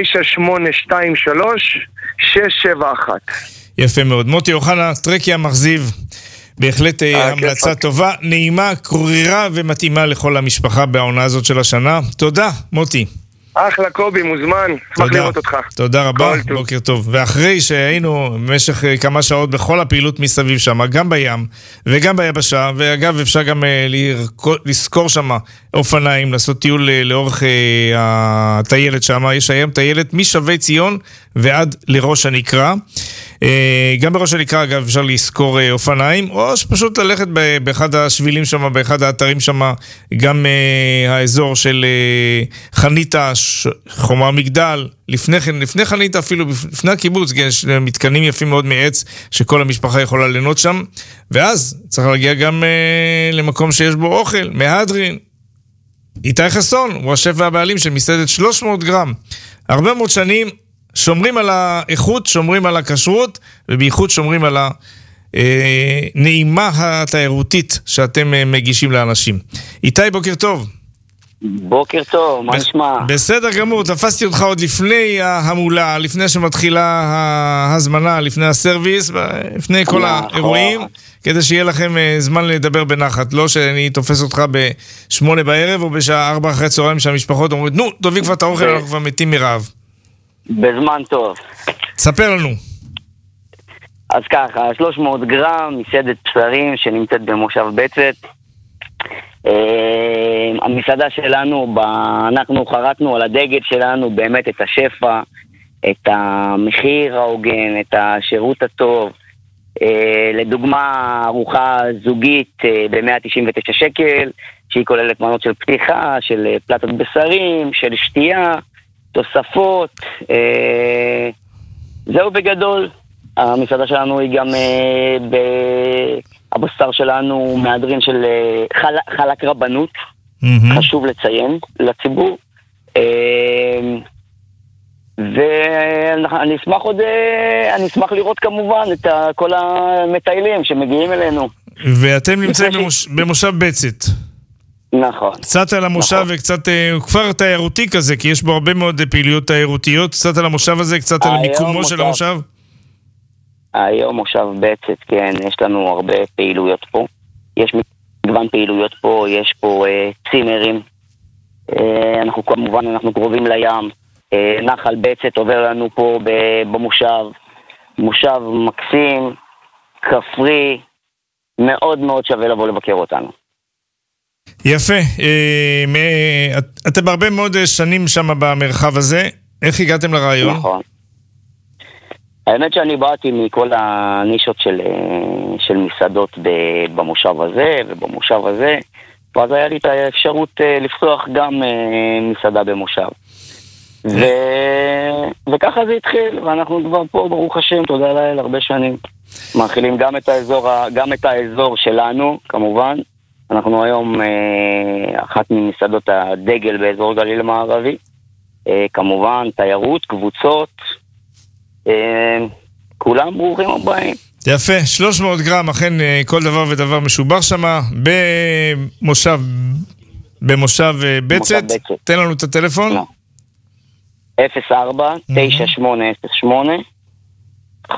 יפה מאוד. מוטי יוחנה, טרקיה מחזיב. בהחלט המלצה טובה, נעימה, קרירה ומתאימה לכל המשפחה בעונה הזאת של השנה. תודה, מוטי. אחלה קובי, מוזמן, שמח לראות אותך. תודה רבה, בוקר טוב. ואחרי שהיינו במשך כמה שעות בכל הפעילות מסביב שם, גם בים וגם ביבשה, ואגב אפשר גם לזכור שם אופניים, לעשות טיול לאורך הטיילת שם, יש היום טיילת משבי ציון ועד לראש הנקרה. גם בראש הנקרה אגב אפשר לזכור אופניים, או שפשוט ללכת באחד השבילים שם, באחד האתרים שם, גם האזור של חניתה, חומה מגדל, לפני חניתה אפילו, לפני הקיבוץ, יש מתקנים יפים מאוד מעץ שכל המשפחה יכולה ליהנות שם, ואז צריך להגיע גם למקום שיש בו אוכל, מהדרין. איתי חסון, הוא השף והבעלים של מסעדת 300 גרם, הרבה מאוד שנים, שומרים על האיכות, שומרים על הכשרות, ובייחוד שומרים על הנעימה התיירותית שאתם מגישים לאנשים. איתי, בוקר טוב. בוקר טוב, מה נשמע? בסדר גמור, תפסתי אותך עוד לפני ההמולה, לפני שמתחילה ההזמנה, לפני הסרוויס, לפני כל האירועים, כדי שיהיה לכם זמן לדבר בנחת, לא שאני תופס אותך ב8 בערב או בשעה 4 אחרי צהריים שהמשפחות אומרות, נו, תביא כבר את האוכל, אנחנו כבר מתים מרעב. בזמן טוב. ספר לנו. אז ככה, 300 גרם, מסעדת בשרים שנמצאת במושב בצת. המסעדה שלנו, אנחנו חרטנו על הדגל שלנו באמת את השפע, את המחיר ההוגן, את השירות הטוב. לדוגמה, ארוחה זוגית ב-199 שקל, שהיא כוללת מנות של פתיחה, של פלטות בשרים, של שתייה, תוספות. זהו בגדול. המסעדה שלנו היא גם הבשר שלנו מהדרין של חלק רבנות, חשוב לציין לציבור. ואני אשמח לראות כמובן את כל המטיילים שמגיעים אלינו. ואתם נמצאים במושב בצת. נכון. קצת על המושב וקצת כפר תיירותי כזה, כי יש בו הרבה מאוד פעילויות תיירותיות. קצת על המושב הזה, קצת על מיקומו של המושב. היום מושב בצת, כן, יש לנו הרבה פעילויות פה. יש מגוון פעילויות פה, יש פה צימרים. אנחנו כמובן, אנחנו קרובים לים. נחל בצת עובר לנו פה במושב. מושב מקסים, כפרי, מאוד מאוד שווה לבוא לבקר אותנו. יפה. אתם הרבה מאוד שנים שם במרחב הזה. איך הגעתם לרעיון? נכון. האמת שאני באתי מכל הנישות של מסעדות במושב הזה ובמושב הזה, ואז היה לי את האפשרות לפתוח גם מסעדה במושב. וככה זה התחיל, ואנחנו כבר פה, ברוך השם, תודה לאל, הרבה שנים. מאכילים גם את האזור שלנו, כמובן. אנחנו היום אחת ממסעדות הדגל באזור גליל המערבי. כמובן, תיירות, קבוצות, כולם ברוכים הבאים. יפה, 300 גרם, אכן כל דבר ודבר משובח שם, במושב בצת. תן לנו את הטלפון. 04-9808-544.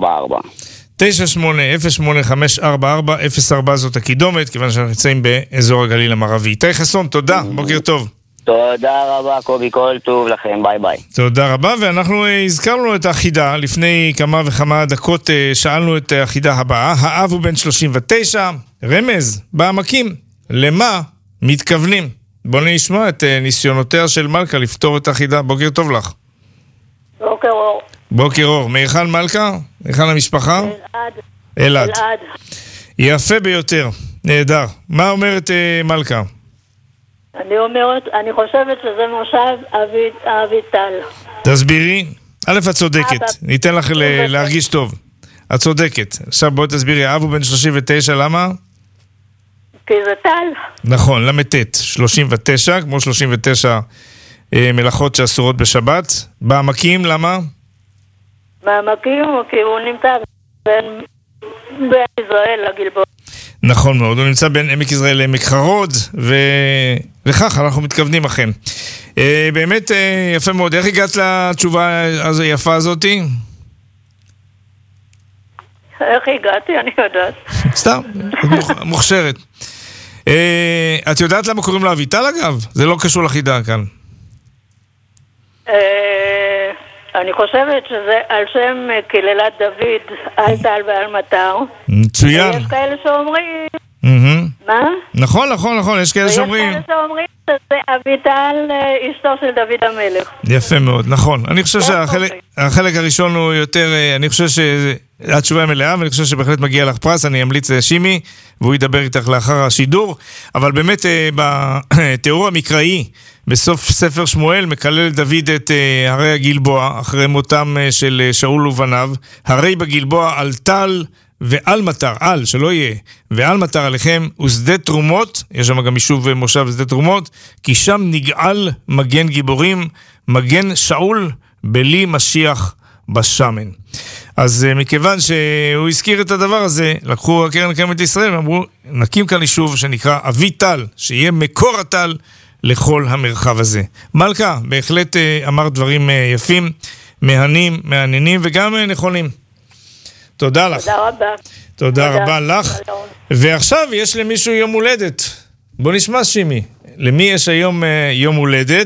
9808-544, זאת הקידומת, כיוון שאנחנו נמצאים באזור הגליל המערבי. איתי חסון, תודה, בוקר טוב. תודה רבה, קובי, כל טוב לכם, ביי ביי. תודה רבה, ואנחנו הזכרנו את החידה, לפני כמה וכמה דקות שאלנו את החידה הבאה, האב הוא בן 39, רמז, בעמקים, למה מתכוונים? בואו נשמע את ניסיונותיה של מלכה לפתור את החידה. בוקר טוב לך. בוקר אור. בוקר אור. מהיכן מלכה? מהיכן המשפחה? אלעד. יפה ביותר, נהדר. מה אומרת מלכה? אני חושבת שזה מושב אביטל. תסבירי. א', את צודקת. ניתן לך להרגיש טוב. את צודקת. עכשיו בואי תסבירי, האב הוא בן 39, למה? כי זה טל. נכון, למתת, 39, כמו 39 מלאכות שאסורות בשבת. בעמקים, למה? בעמקים, כי הוא נמצא בין ישראל לגלבוע. נכון מאוד, הוא נמצא בין עמק יזרעאל לעמק חרוד, ולכך אנחנו מתכוונים אכן. באמת יפה מאוד. איך הגעת לתשובה היפה הזאת? איך הגעתי? אני יודעת. סתם, מוכשרת. את יודעת למה קוראים לה אביטל אגב? זה לא קשור לחידה כאן. אני חושבת שזה על שם קללת דוד, על טל ועל מטר. מצוין. יש כאלה שאומרים... מה? נכון, יש כאלה שאומרים... ויש כאלה שאומרים שזה אביטל, אשתו של דוד המלך. יפה מאוד, נכון. אני חושב שהחלק הראשון הוא יותר... אני חושב שהתשובה היא מלאה, ואני חושב שבהחלט מגיע לך פרס. אני אמליץ לשימי, והוא ידבר איתך לאחר השידור. אבל באמת, בתיאור המקראי, בסוף ספר שמואל מקלל דוד את הרי הגלבוע, אחרי מותם של שאול ובניו. הרי בגלבוע על טל ועל מטר, על, שלא יהיה, ועל מטר עליכם, ושדה תרומות, יש שם גם יישוב מושב שדה תרומות, כי שם נגאל מגן גיבורים, מגן שאול, בלי משיח בשמן. אז מכיוון שהוא הזכיר את הדבר הזה, לקחו הקרן הקיימת לישראל, ואמרו, נקים כאן יישוב שנקרא אביטל, שיהיה מקור הטל לכל המרחב הזה. מלכה, בהחלט אמר דברים יפים, מהנים, מעניינים וגם נכונים. תודה לך. תודה רבה. תודה רבה לך. ועכשיו יש למישהו יום הולדת. בוא נשמע שימי. למי יש היום יום הולדת?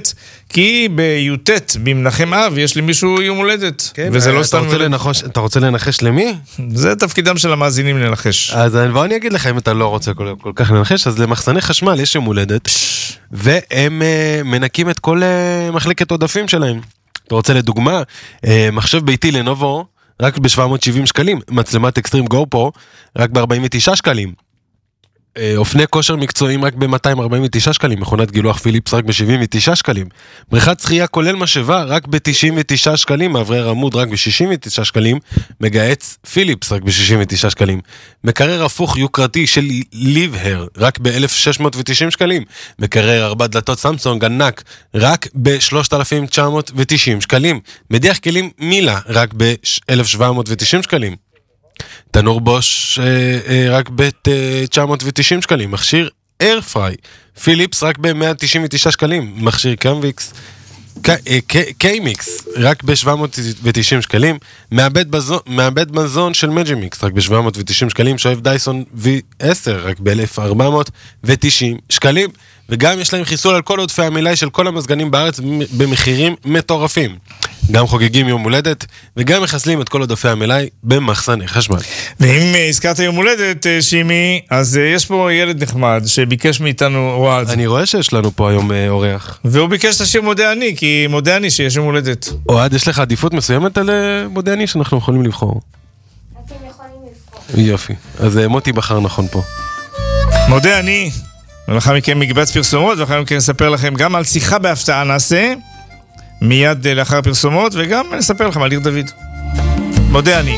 כי בי"ט במנחם אב יש למישהו יום הולדת. כן, וזה לא סתם... אתה רוצה לנחש למי? זה תפקידם של המאזינים לנחש. אז אני אגיד לך, אם אתה לא רוצה כל כך לנחש, אז למחסני חשמל יש יום הולדת, והם מנקים את כל מחלקת עודפים שלהם. אתה רוצה לדוגמה, מחשב ביתי לנובו, רק ב-770 שקלים, מצלמת אקסטרים גו פרו, רק ב-49 שקלים. אופני כושר מקצועיים רק ב-249 שקלים, מכונת גילוח פיליפס רק ב-79 שקלים, בריכת שחייה כולל משאבה רק ב-99 שקלים, מעברי רמוד רק ב-69 שקלים, מגהץ פיליפס רק ב-69 שקלים, מקרר הפוך יוקרתי של ליבהר רק ב-1690 שקלים, מקרר 4 דלתות סמסונג ענק רק ב-3990 שקלים, מדיח כלים מילה רק ב-1790 שקלים, תנור בוש רק ב-990 שקלים, מכשיר איירפריי פיליפס רק ב-199 שקלים, מכשיר קמביקס קיימיקס רק ב-790 שקלים, מעבד מזון של מג'ימיקס רק ב-790 שקלים, שואב דייסון V10 רק ב-1490 שקלים, וגם יש להם חיסול על כל עודפי המילאי של כל המזגנים בארץ במחירים מטורפים. גם חוגגים יום הולדת, וגם מחסלים את כל עודפי המילאי במחסני חשמל. ואם הזכרת יום הולדת, שימי, אז יש פה ילד נחמד שביקש מאיתנו אוהד. אני רואה שיש לנו פה היום אורח. והוא ביקש לשיר מודה אני, כי מודה אני שיש יום הולדת. אוהד, יש לך עדיפות מסוימת על מודה אני שאנחנו יכולים לבחור? אתם יכולים לבחור. יופי, אז מוטי בחר נכון פה. מודה אני, ולאחר מכן מקבץ פרסומות, ואחר מכן נספר לכם גם על שיחה בהפתעה נעשה, מיד לאחר פרסומות, וגם נספר לכם על עיר דוד. מודה אני.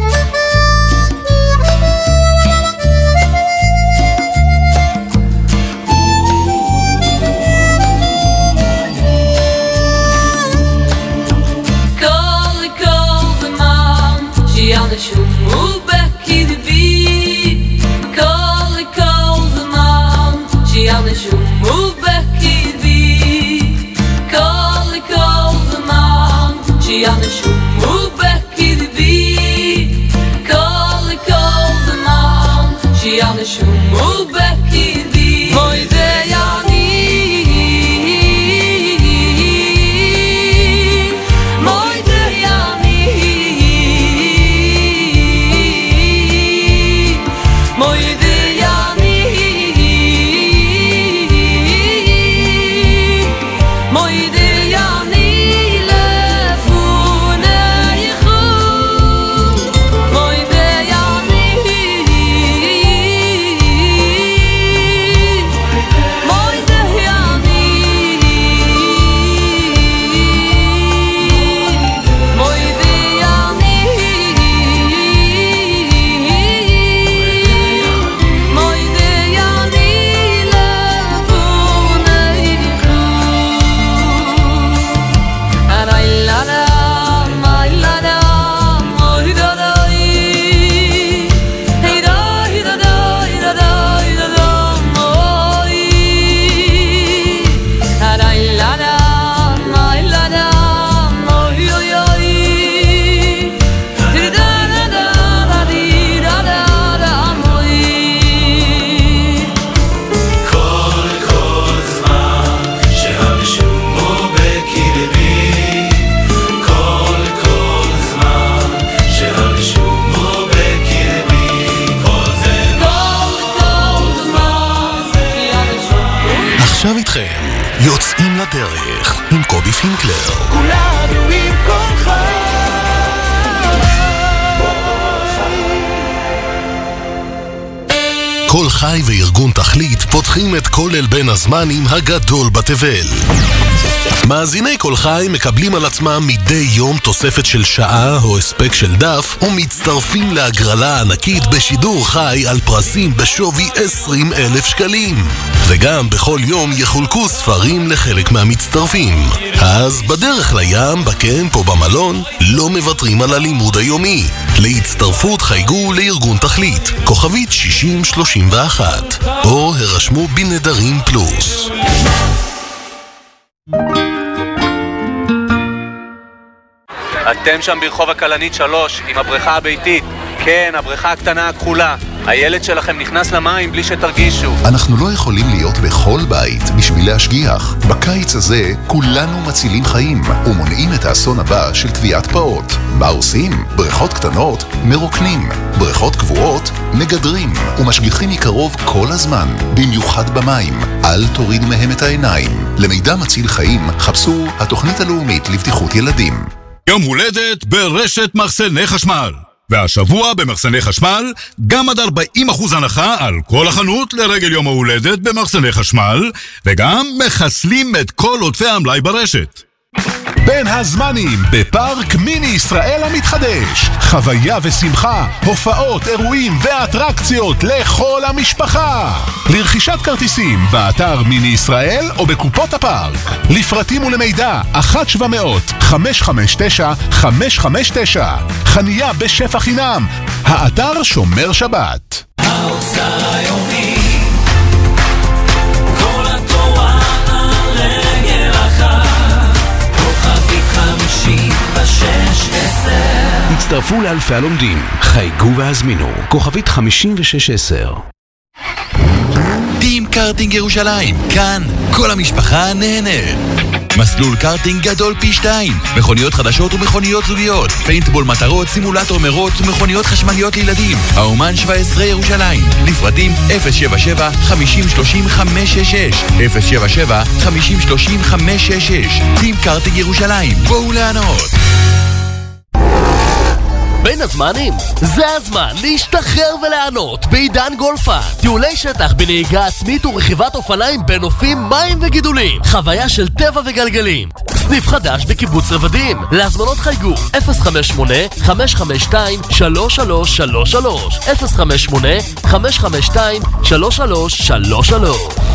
עכשיו איתכם, יוצאים לדרך עם קובי פינקלר. כולנו עם כל חי. כל חי וארגון תכלית פותחים את כולל בין הזמנים הגדול בתבל. מאזיני כל חי מקבלים על עצמם מדי יום תוספת של שעה או הספק של דף ומצטרפים להגרלה ענקית בשידור חי על פרסים בשווי 20,000 שקלים. וגם בכל יום יחולקו ספרים לחלק מהמצטרפים. אז בדרך לים, בקמפ או במלון, לא מוותרים על הלימוד היומי. להצטרפות חייגו לארגון תכלית, כוכבית 6031, או הרשמו בנדרים פלוס. אתם שם ברחוב הכלנית 3 עם הבריכה הביתית. כן, הבריכה הקטנה הכחולה. הילד שלכם נכנס למים בלי שתרגישו. אנחנו לא יכולים להיות בכל בית בשביל להשגיח. בקיץ הזה כולנו מצילים חיים ומונעים את האסון הבא של טביעת פעוט. מה עושים? בריכות קטנות מרוקנים, בריכות קבועות מגדרים ומשגיחים מקרוב כל הזמן, במיוחד במים. אל תורידו מהם את העיניים. למידע מציל חיים חפשו התוכנית הלאומית לבטיחות ילדים. יום הולדת ברשת מחסני חשמל. והשבוע במחסני חשמל גם עד 40% הנחה על כל החנות לרגל יום ההולדת במחסני חשמל, וגם מחסלים את כל עודפי המלאי ברשת. בין הזמנים בפארק מיני ישראל המתחדש, חוויה ושמחה, הופעות, אירועים ואטרקציות לכל המשפחה. לרכישת כרטיסים באתר מיני ישראל או בקופות הפארק. לפרטים ולמידע 1-700-559-559. חנייה בשפע חינם. האתר שומר שבת. האוצר היומי, כל התורה על רגל אחת, כוכבית 5610. הצטרפו לאלפי הלומדים, חייגו והזמינו, כוכבית 5610. טים קארטינג ירושלים, כאן כל המשפחה נהנית. מסלול קארטינג גדול פי 2, מכוניות חדשות ומכוניות זוגיות, פיינטבול מטרות, סימולטור מרוץ ומכוניות חשמליות לילדים. האומן 17 ירושלים, לפרטים 077-5030-566 077-5030-566. טים קארטינג ירושלים, בואו לענות. בין הזמנים, זה הזמן להשתחרר ולענות בעידן גולפן. טיולי שטח בנהיגה עצמית ורכיבת אופניים בנופים, מים וגידולים. חוויה של טבע וגלגלים. סניף חדש בקיבוץ רבדים. להזמנות חייגו 058-552-3333 058-552-3333.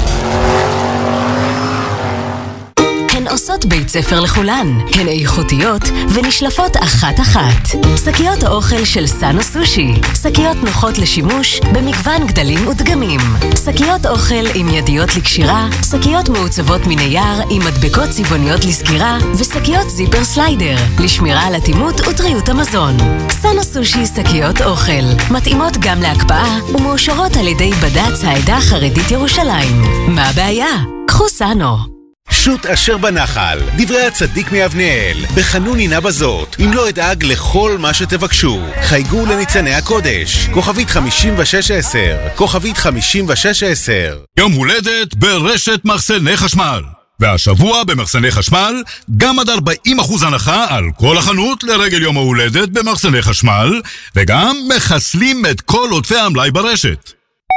הן עושות בית ספר לכולן, הן איכותיות ונשלפות אחת-אחת. שקיות האוכל של סאנו סושי, שקיות נוחות לשימוש במגוון גדלים ודגמים. שקיות אוכל עם ידיות לקשירה, שקיות מעוצבות מנייר עם מדבקות צבעוניות לסגירה, ושקיות זיפר סליידר, לשמירה על אטימות וטריות המזון. סאנו סושי שקיות אוכל, מתאימות גם להקפאה ומאושרות על ידי בד"ץ העדה החרדית ירושלים. מה הבעיה? קחו סאנו. שוט אשר בנחל, דברי הצדיק מאבניאל, בחנון הנה בזאת, אם לא אדאג לכל מה שתבקשו. חייגו לניצני הקודש, כוכבית 5610, כוכבית 5610. יום הולדת ברשת מחסני חשמל. והשבוע במחסני חשמל גם עד 40% הנחה על כל החנות לרגל יום ההולדת במחסני חשמל, וגם מחסלים את כל עודפי המלאי ברשת.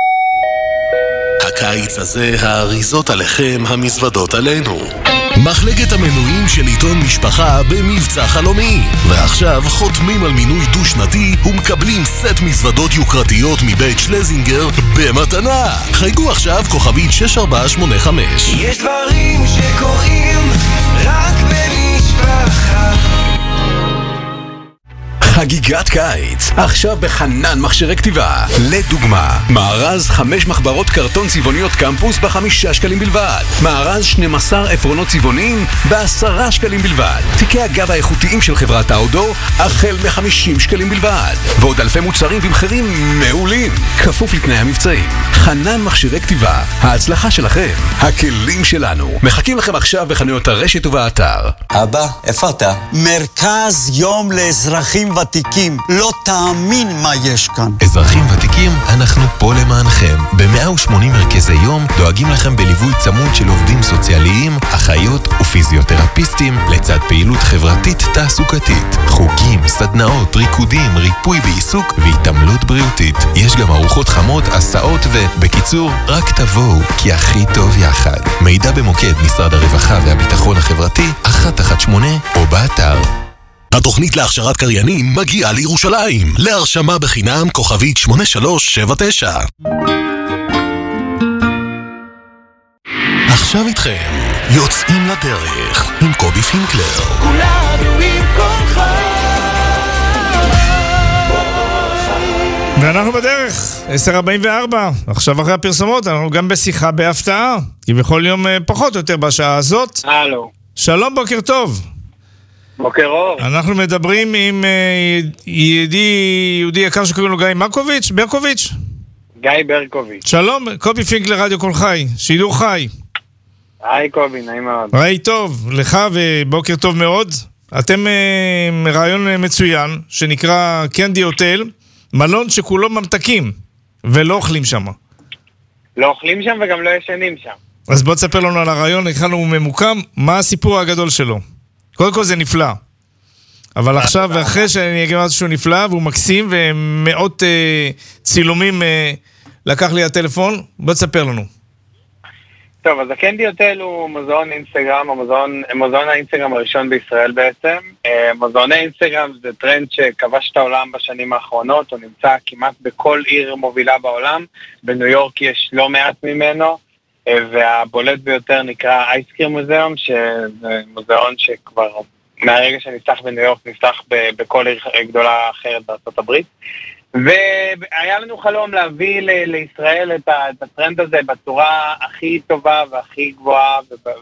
הקיץ הזה האריזות עליכם, המזוודות עלינו. מחלקת המנויים של עיתון משפחה במבצע חלומי. ועכשיו חותמים על מינוי דו-שנתי ומקבלים סט מזוודות יוקרתיות מבית שלזינגר במתנה. חייגו עכשיו כוכבית 6485. יש דברים שקורים רק במשפחה. חגיגת קיץ, עכשיו בחנן מכשירי כתיבה. לדוגמה, מארז 5 מחברות קרטון צבעוניות קמפוס ב5 שקלים בלבד. מארז 12 עפרונות צבעוניים ב10 שקלים בלבד. תיקי הגב האיכותיים של חברת האודו החל מ50 שקלים בלבד. ועוד אלפי מוצרים במחירים מעולים, כפוף לתנאי המבצעים. חנן מכשירי כתיבה, ההצלחה שלכם, הכלים שלנו. מחכים לכם עכשיו בחנויות הרשת ובאתר. אבא, איפה אתה? מרכז יום לאזרחים ותיקים. לא תאמין מה יש כאן. אזרחים ותיקים, אנחנו פה למענכם. ב-180 מרכזי יום דואגים לכם בליווי צמוד של עובדים סוציאליים, אחיות ופיזיותרפיסטים, לצד פעילות חברתית תעסוקתית. חוגים, סדנאות, ריקודים, ריפוי בעיסוק והתעמלות בריאותית. יש גם ארוחות חמות, הסעות בקיצור, רק תבואו, כי הכי טוב יחד. מידע במוקד משרד הרווחה והביטחון החברתי 118 או באתר. התוכנית להכשרת קריינים מגיעה לירושלים. להרשמה בחינם כוכבית 8379. עכשיו איתכם, יוצאים לדרך עם קובי פינקלר. כולנו עם כוחך. ואנחנו בדרך, 10:44. עכשיו אחרי הפרסומות, אנחנו גם בשיחה בהפתעה, כי בכל יום פחות או יותר בשעה הזאת. הלו. שלום, בוקר טוב. בוקר אור. אנחנו מדברים עם יהודי יקר שקוראים לו גיא ברקוביץ'. גיא ברקוביץ'. שלום, קובי פינקלר, רדיו כל חי, שידור חי. היי קובי, נעים מאוד. היי טוב, לך ובוקר טוב מאוד. אתם רעיון מצוין, שנקרא קנדי הוטל, מלון שכולו ממתקים, ולא אוכלים שם. לא אוכלים שם וגם לא ישנים שם. אז בוא תספר לנו על הרעיון, היכן הוא ממוקם, מה הסיפור הגדול שלו. קודם כל זה נפלא. אבל עכשיו, ואחרי שאני אגיד משהו שהוא נפלא, והוא מקסים, ומאות צילומים לקח לי הטלפון, בוא תספר לנו. טוב, אז הקנדי הוטל הוא מוזיאון אינסטגרם, מוזיאון האינסטגרם הראשון בישראל בעצם. מוזיאוני אינסטגרם זה טרנד שכבש את העולם בשנים האחרונות, הוא נמצא כמעט בכל עיר מובילה בעולם. בניו יורק יש לא מעט ממנו, והבולט ביותר נקרא אייסקרים מוזיאון, שזה מוזיאון שכבר מהרגע שנפתח בניו יורק נפתח בכל עיר גדולה אחרת בארצות הברית. והיה לנו חלום להביא לישראל את הטרנד הזה בצורה הכי טובה והכי גבוהה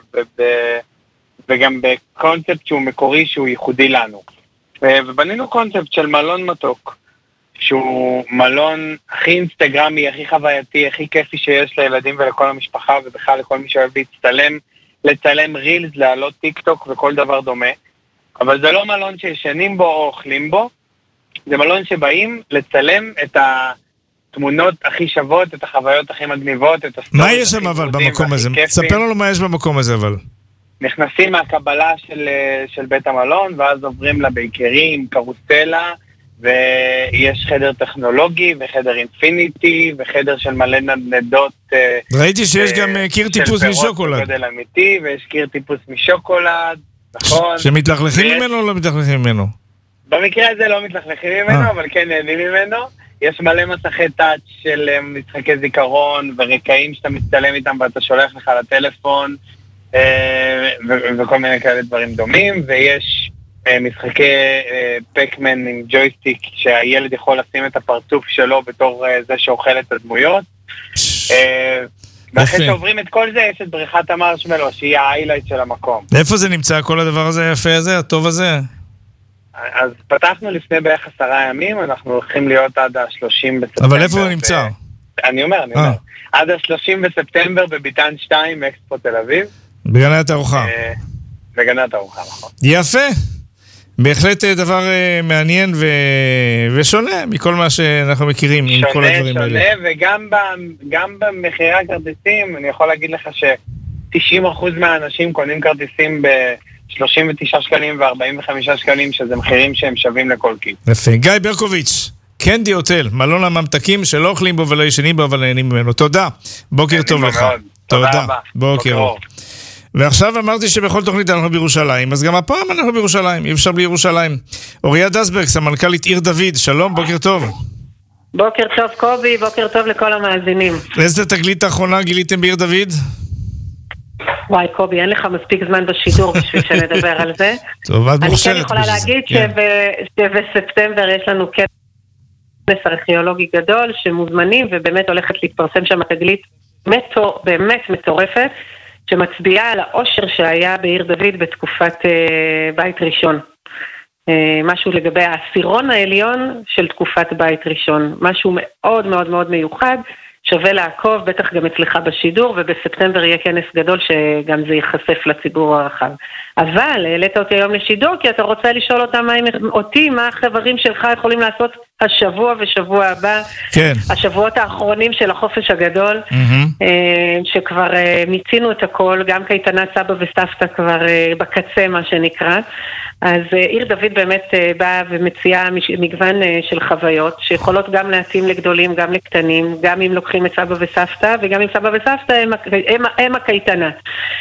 וגם בקונספט שהוא מקורי, שהוא ייחודי לנו. ובנינו קונספט של מלון מתוק, שהוא מלון הכי אינסטגרמי, הכי חווייתי, הכי כיפי שיש לילדים ולכל המשפחה ובכלל לכל מי שאוהב לצלם רילס, להעלות טיק טוק וכל דבר דומה. אבל זה לא מלון שישנים בו או אוכלים בו, זה מלון שבאים לצלם את התמונות הכי שוות, את החוויות הכי מגניבות, את הסטוries. מה יש שם אבל במקום הזה? ספר לנו מה יש במקום הזה אבל. נכנסים מהקבלה של בית המלון, ואז עוברים לבייקרים, קרוסלה, ויש חדר טכנולוגי, וחדר אינפיניטי, וחדר של מלא נדנדות. ראיתי שיש גם קיר טיפוס משוקולד. גודל אמיתי, ויש קיר טיפוס משוקולד, נכון. שמתלכלכים ממנו או לא מתלכלכים ממנו? במקרה הזה לא מתלכלכים ממנו, אבל כן נהנים ממנו. יש מלא מסכי טאץ' של משחקי זיכרון, ורקעים שאתה מצטלם איתם ואתה שולח לך לטלפון, וכל מיני כאלה דברים דומים, ויש משחקי פקמן עם ג'ויסטיק, שהילד יכול לשים את הפרצוף שלו בתור זה שאוכל את הדמויות. ואחרי שעוברים את כל זה, יש את בריכת המרשמלו, שהיא ההיילייט של המקום. איפה זה נמצא, כל הדבר הזה היפה הזה, הטוב הזה? אז פתחנו לפני בערך 10 ימים, אנחנו הולכים להיות עד ה-30 בספטמבר. אבל איפה הוא נמצא? אני אומר. עד ה-30 בספטמבר בביתן 2, אקספו תל אביב. בגני התערוכה. בגני התערוכה, נכון. יפה. בהחלט דבר מעניין ושונה מכל מה שאנחנו מכירים עם כל הדברים האלה. וגם במחירי הכרטיסים, אני יכול להגיד לך ש-90% מהאנשים קונים כרטיסים ב-39 שקלים ו-45 שקלים, שזה מחירים שהם שווים לכל כיס. יפה. גיא ברקוביץ', קנדי הוטל, מלון הממתקים שלא אוכלים בו ולא ישנים בו, אבל נהנים ממנו. תודה. בוקר טוב לך. תודה רבה. בוקר אור. ועכשיו אמרתי שבכל תוכנית אנחנו בירושלים, אז גם הפעם אנחנו בירושלים, אי אפשר בלי ירושלים. אוריה דסברג, סמנכ"לית עיר דוד, שלום, בוקר טוב. בוקר טוב קובי, בוקר טוב לכל המאזינים. איזה תגלית האחרונה גיליתם בעיר דוד? וואי קובי, אין לך מספיק זמן בשידור בשביל שנדבר על זה. טוב, את מוכשרת. אני כן יכולה להגיד שבספטמבר יש לנו כנס ארכיאולוגי גדול שמוזמנים, ובאמת הולכת להתפרסם שם תגלית באמת מטורפת, שמצביעה על העושר שהיה בעיר דוד בתקופת בית ראשון. משהו לגבי העשירון העליון של תקופת בית ראשון. משהו מאוד מאוד מאוד מיוחד, שווה לעקוב, בטח גם אצלך בשידור, ובספטמבר יהיה כנס גדול שגם זה ייחשף לציבור הרחב. אבל העלית אותי היום לשידור, כי אתה רוצה לשאול אותי מה החברים שלך יכולים לעשות השבוע ושבוע הבא, כן. השבועות האחרונים של החופש הגדול, שכבר מיצינו את הכל, גם קייטנת סבא וסבתא כבר בקצה מה שנקרא, אז עיר דוד באמת באה ומציעה מגוון של חוויות, שיכולות גם להתאים לגדולים, גם לקטנים, גם אם לוקחים את סבא וסבתא, וגם אם סבא וסבתא הם הקייטנה.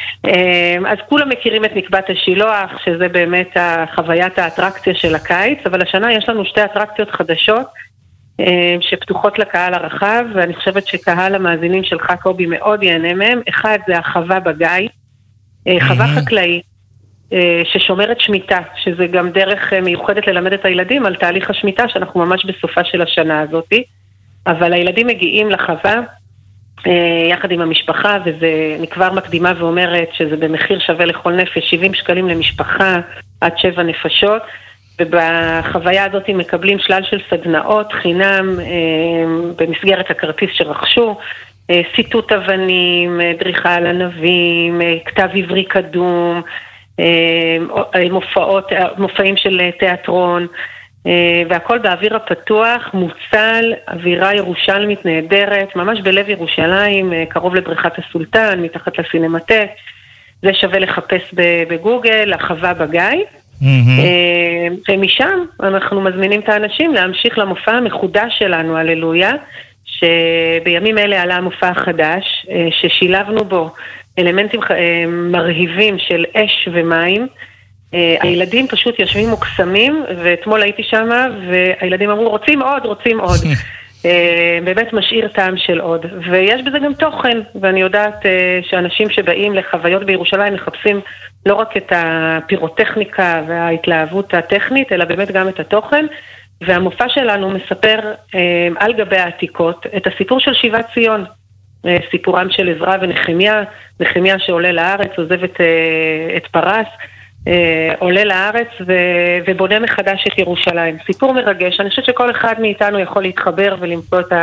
אז כולם מכירים את נקבת השילוח, שזה באמת חוויית האטרקציה של הקיץ, אבל השנה יש לנו 2 אטרקציות חדשות, שפתוחות לקהל הרחב, ואני חושבת שקהל המאזינים שלך קובי מאוד ייהנה מהם. אחד זה החווה בגיא, חווה חקלאית, ששומרת שמיטה, שזה גם דרך מיוחדת ללמד את הילדים על תהליך השמיטה, שאנחנו ממש בסופה של השנה הזאת, אבל הילדים מגיעים לחווה, יחד עם המשפחה, וזה כבר מקדימה ואומרת שזה במחיר שווה לכל נפש, 70 שקלים למשפחה, עד 7 נפשות, ובחוויה הזאת מקבלים שלל של סדנאות חינם במסגרת הכרטיס שרכשו, סיטוט אבנים, דריכה על ענבים, כתב עברי קדום, מופעים של תיאטרון, והכל באוויר הפתוח, מוצל, אווירה ירושלמית נהדרת, ממש בלב ירושלים, קרוב לבריכת הסולטן, מתחת לסינמטק. זה שווה לחפש בגוגל, החווה בגיא. ומשם אנחנו מזמינים את האנשים להמשיך למופע המחודש שלנו, הללויה, שבימים אלה עלה המופע החדש, ששילבנו בו אלמנטים מרהיבים של אש ומים. הילדים פשוט יושבים מוקסמים, ואתמול הייתי שם, והילדים אמרו, רוצים עוד. באמת משאיר טעם של עוד. ויש בזה גם תוכן, ואני יודעת שאנשים שבאים לחוויות בירושלים מחפשים לא רק את הפירוטכניקה וההתלהבות הטכנית, אלא באמת גם את התוכן. והמופע שלנו מספר על גבי העתיקות את הסיפור של שיבת ציון. סיפורם של עזרא ונחמיה, נחמיה שעולה לארץ, עוזב את פרס, עולה לארץ ובונה מחדש את ירושלים. סיפור מרגש, אני חושבת שכל אחד מאיתנו יכול להתחבר ולמצוא את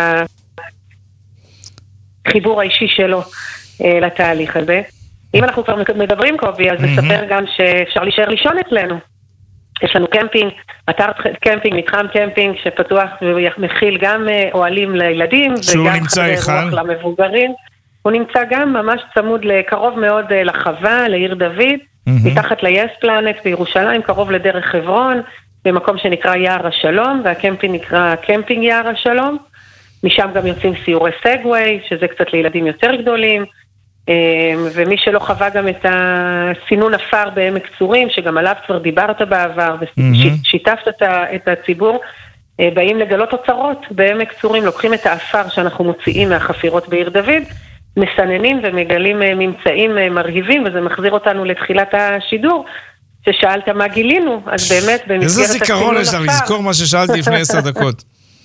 החיבור האישי שלו לתהליך הזה. אם אנחנו כבר מדברים קובי, אז נספר גם שאפשר להישאר לישון אצלנו. יש לנו קמפינג, אתר קמפינג, מתחם קמפינג שפתוח ומכיל גם אוהלים לילדים וגם חדרי רוח למבוגרים. הוא נמצא גם ממש צמוד לקרוב מאוד לחווה, לעיר דוד, מתחת ל-Yes Planet בירושלים, קרוב לדרך חברון, במקום שנקרא יער השלום, והקמפינג נקרא קמפינג יער השלום. משם גם יוצאים סיורי סגווי, שזה קצת לילדים יותר גדולים, ומי שלא חווה גם את הסינון אפר בעמק צורים, שגם עליו כבר דיברת בעבר, ושיתפת את הציבור, באים לגלות אוצרות בעמק צורים, לוקחים את האפר שאנחנו מוציאים מהחפירות בעיר דוד, מסננים ומגלים ממצאים מרהיבים, וזה מחזיר אותנו לתחילת השידור, ששאלת מה גילינו, אז באמת במסגרת איזה זיכרון יש לך לזכור מה ששאלתי לפני 10 דקות.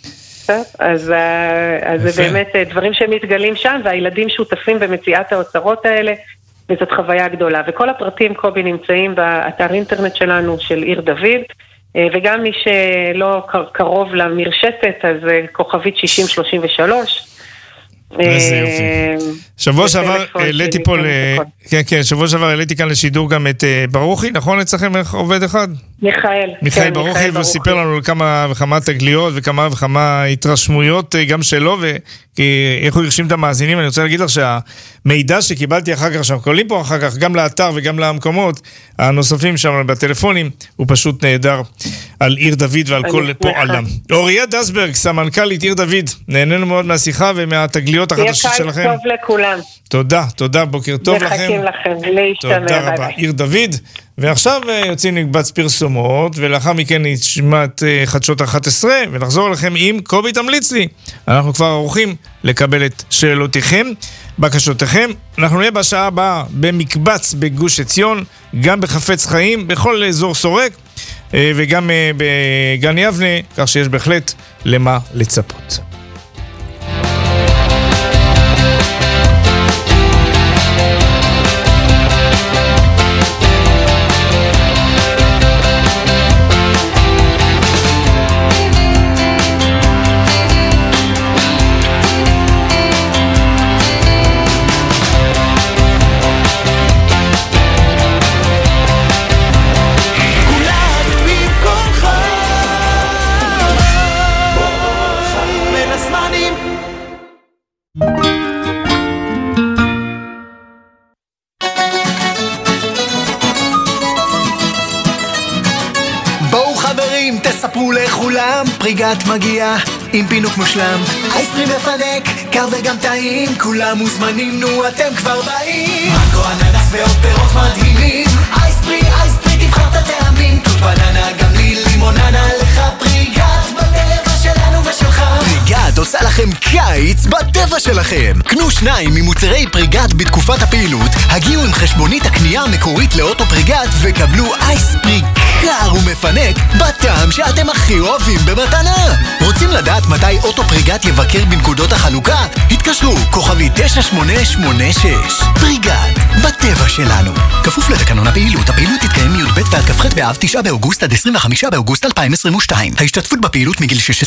אז זה באמת דברים שמתגלים שם, והילדים שותפים במציאת האוצרות האלה, וזאת חוויה גדולה. וכל הפרטים, קובי, נמצאים באתר אינטרנט שלנו, של עיר דוד, וגם מי שלא קרוב למרשתת, אז כוכבית 6033, איזה יופי. שבוע שעבר העליתי פה, שבוע שעבר העליתי כאן לשידור גם את ברוכי, נכון אצלכם עובד אחד? מיכאל ברוכי, והוא סיפר לנו כמה וכמה תגליות וכמה וכמה התרשמויות גם שלו, ואיך הוא הרשים את המאזינים. אני רוצה להגיד לך שהמידע שקיבלתי אחר כך, שאנחנו קוראים פה אחר כך, גם לאתר וגם למקומות הנוספים שם בטלפונים, הוא פשוט נהדר על עיר דוד ועל כל פועלם. אוריה דסברג, סמנכ"לית עיר דוד, נהנינו מאוד מהשיחה ומהתגליות החדשות שלכם. יהיה טוב לכולם. תודה, בוקר טוב לכם. מחכים לכם, להשתמע. תודה רבה, עיר דוד. ועכשיו יוצאים נקבץ פרסומות, ולאחר מכן נשמע את חדשות 11, ונחזור אליכם עם קובי תמליץ לי. אנחנו כבר ערוכים לקבל את שאלותיכם, בקשותיכם. אנחנו נהיה בשעה הבאה במקבץ בגוש עציון, גם בחפץ חיים, בכל אזור סורק, וגם בגן יבנה, כך שיש בהחלט למה לצפות. תספרו לכולם, פריגת מגיעה עם פינוק מושלם, אייספרי מפנק, קר וגם טעים, כולם מוזמנים, נו אתם כבר באים. מנגו, אננס ועוד פירות מדהימים, אייספרי תבחר את הטעמים, תות בננה, גם לי לימוננה, לך פריגת בטבע שלנו ושלך. פריגת עושה לכם קיץ בטבע שלכם. קנו 2 ממוצרי פריגת בתקופת הפעילות, הגיעו עם חשבונית הקנייה המקורית לאוטו פריגת וקבלו אייספרי קר ומפנק בטעם שאתם הכי אוהבים במתנה. רוצים לדעת מתי אוטו פריגת יבקר בנקודות החלוקה? התקשרו, כוכבי 9886. פריגת, בטבע שלנו. כפוף לתקנון הפעילות. הפעילות תתקיים מי"ב ועד כ"ח באב 9 באוגוסט עד 25 באוגוסט 2022. ההשתתפות בפעילות מגיל 16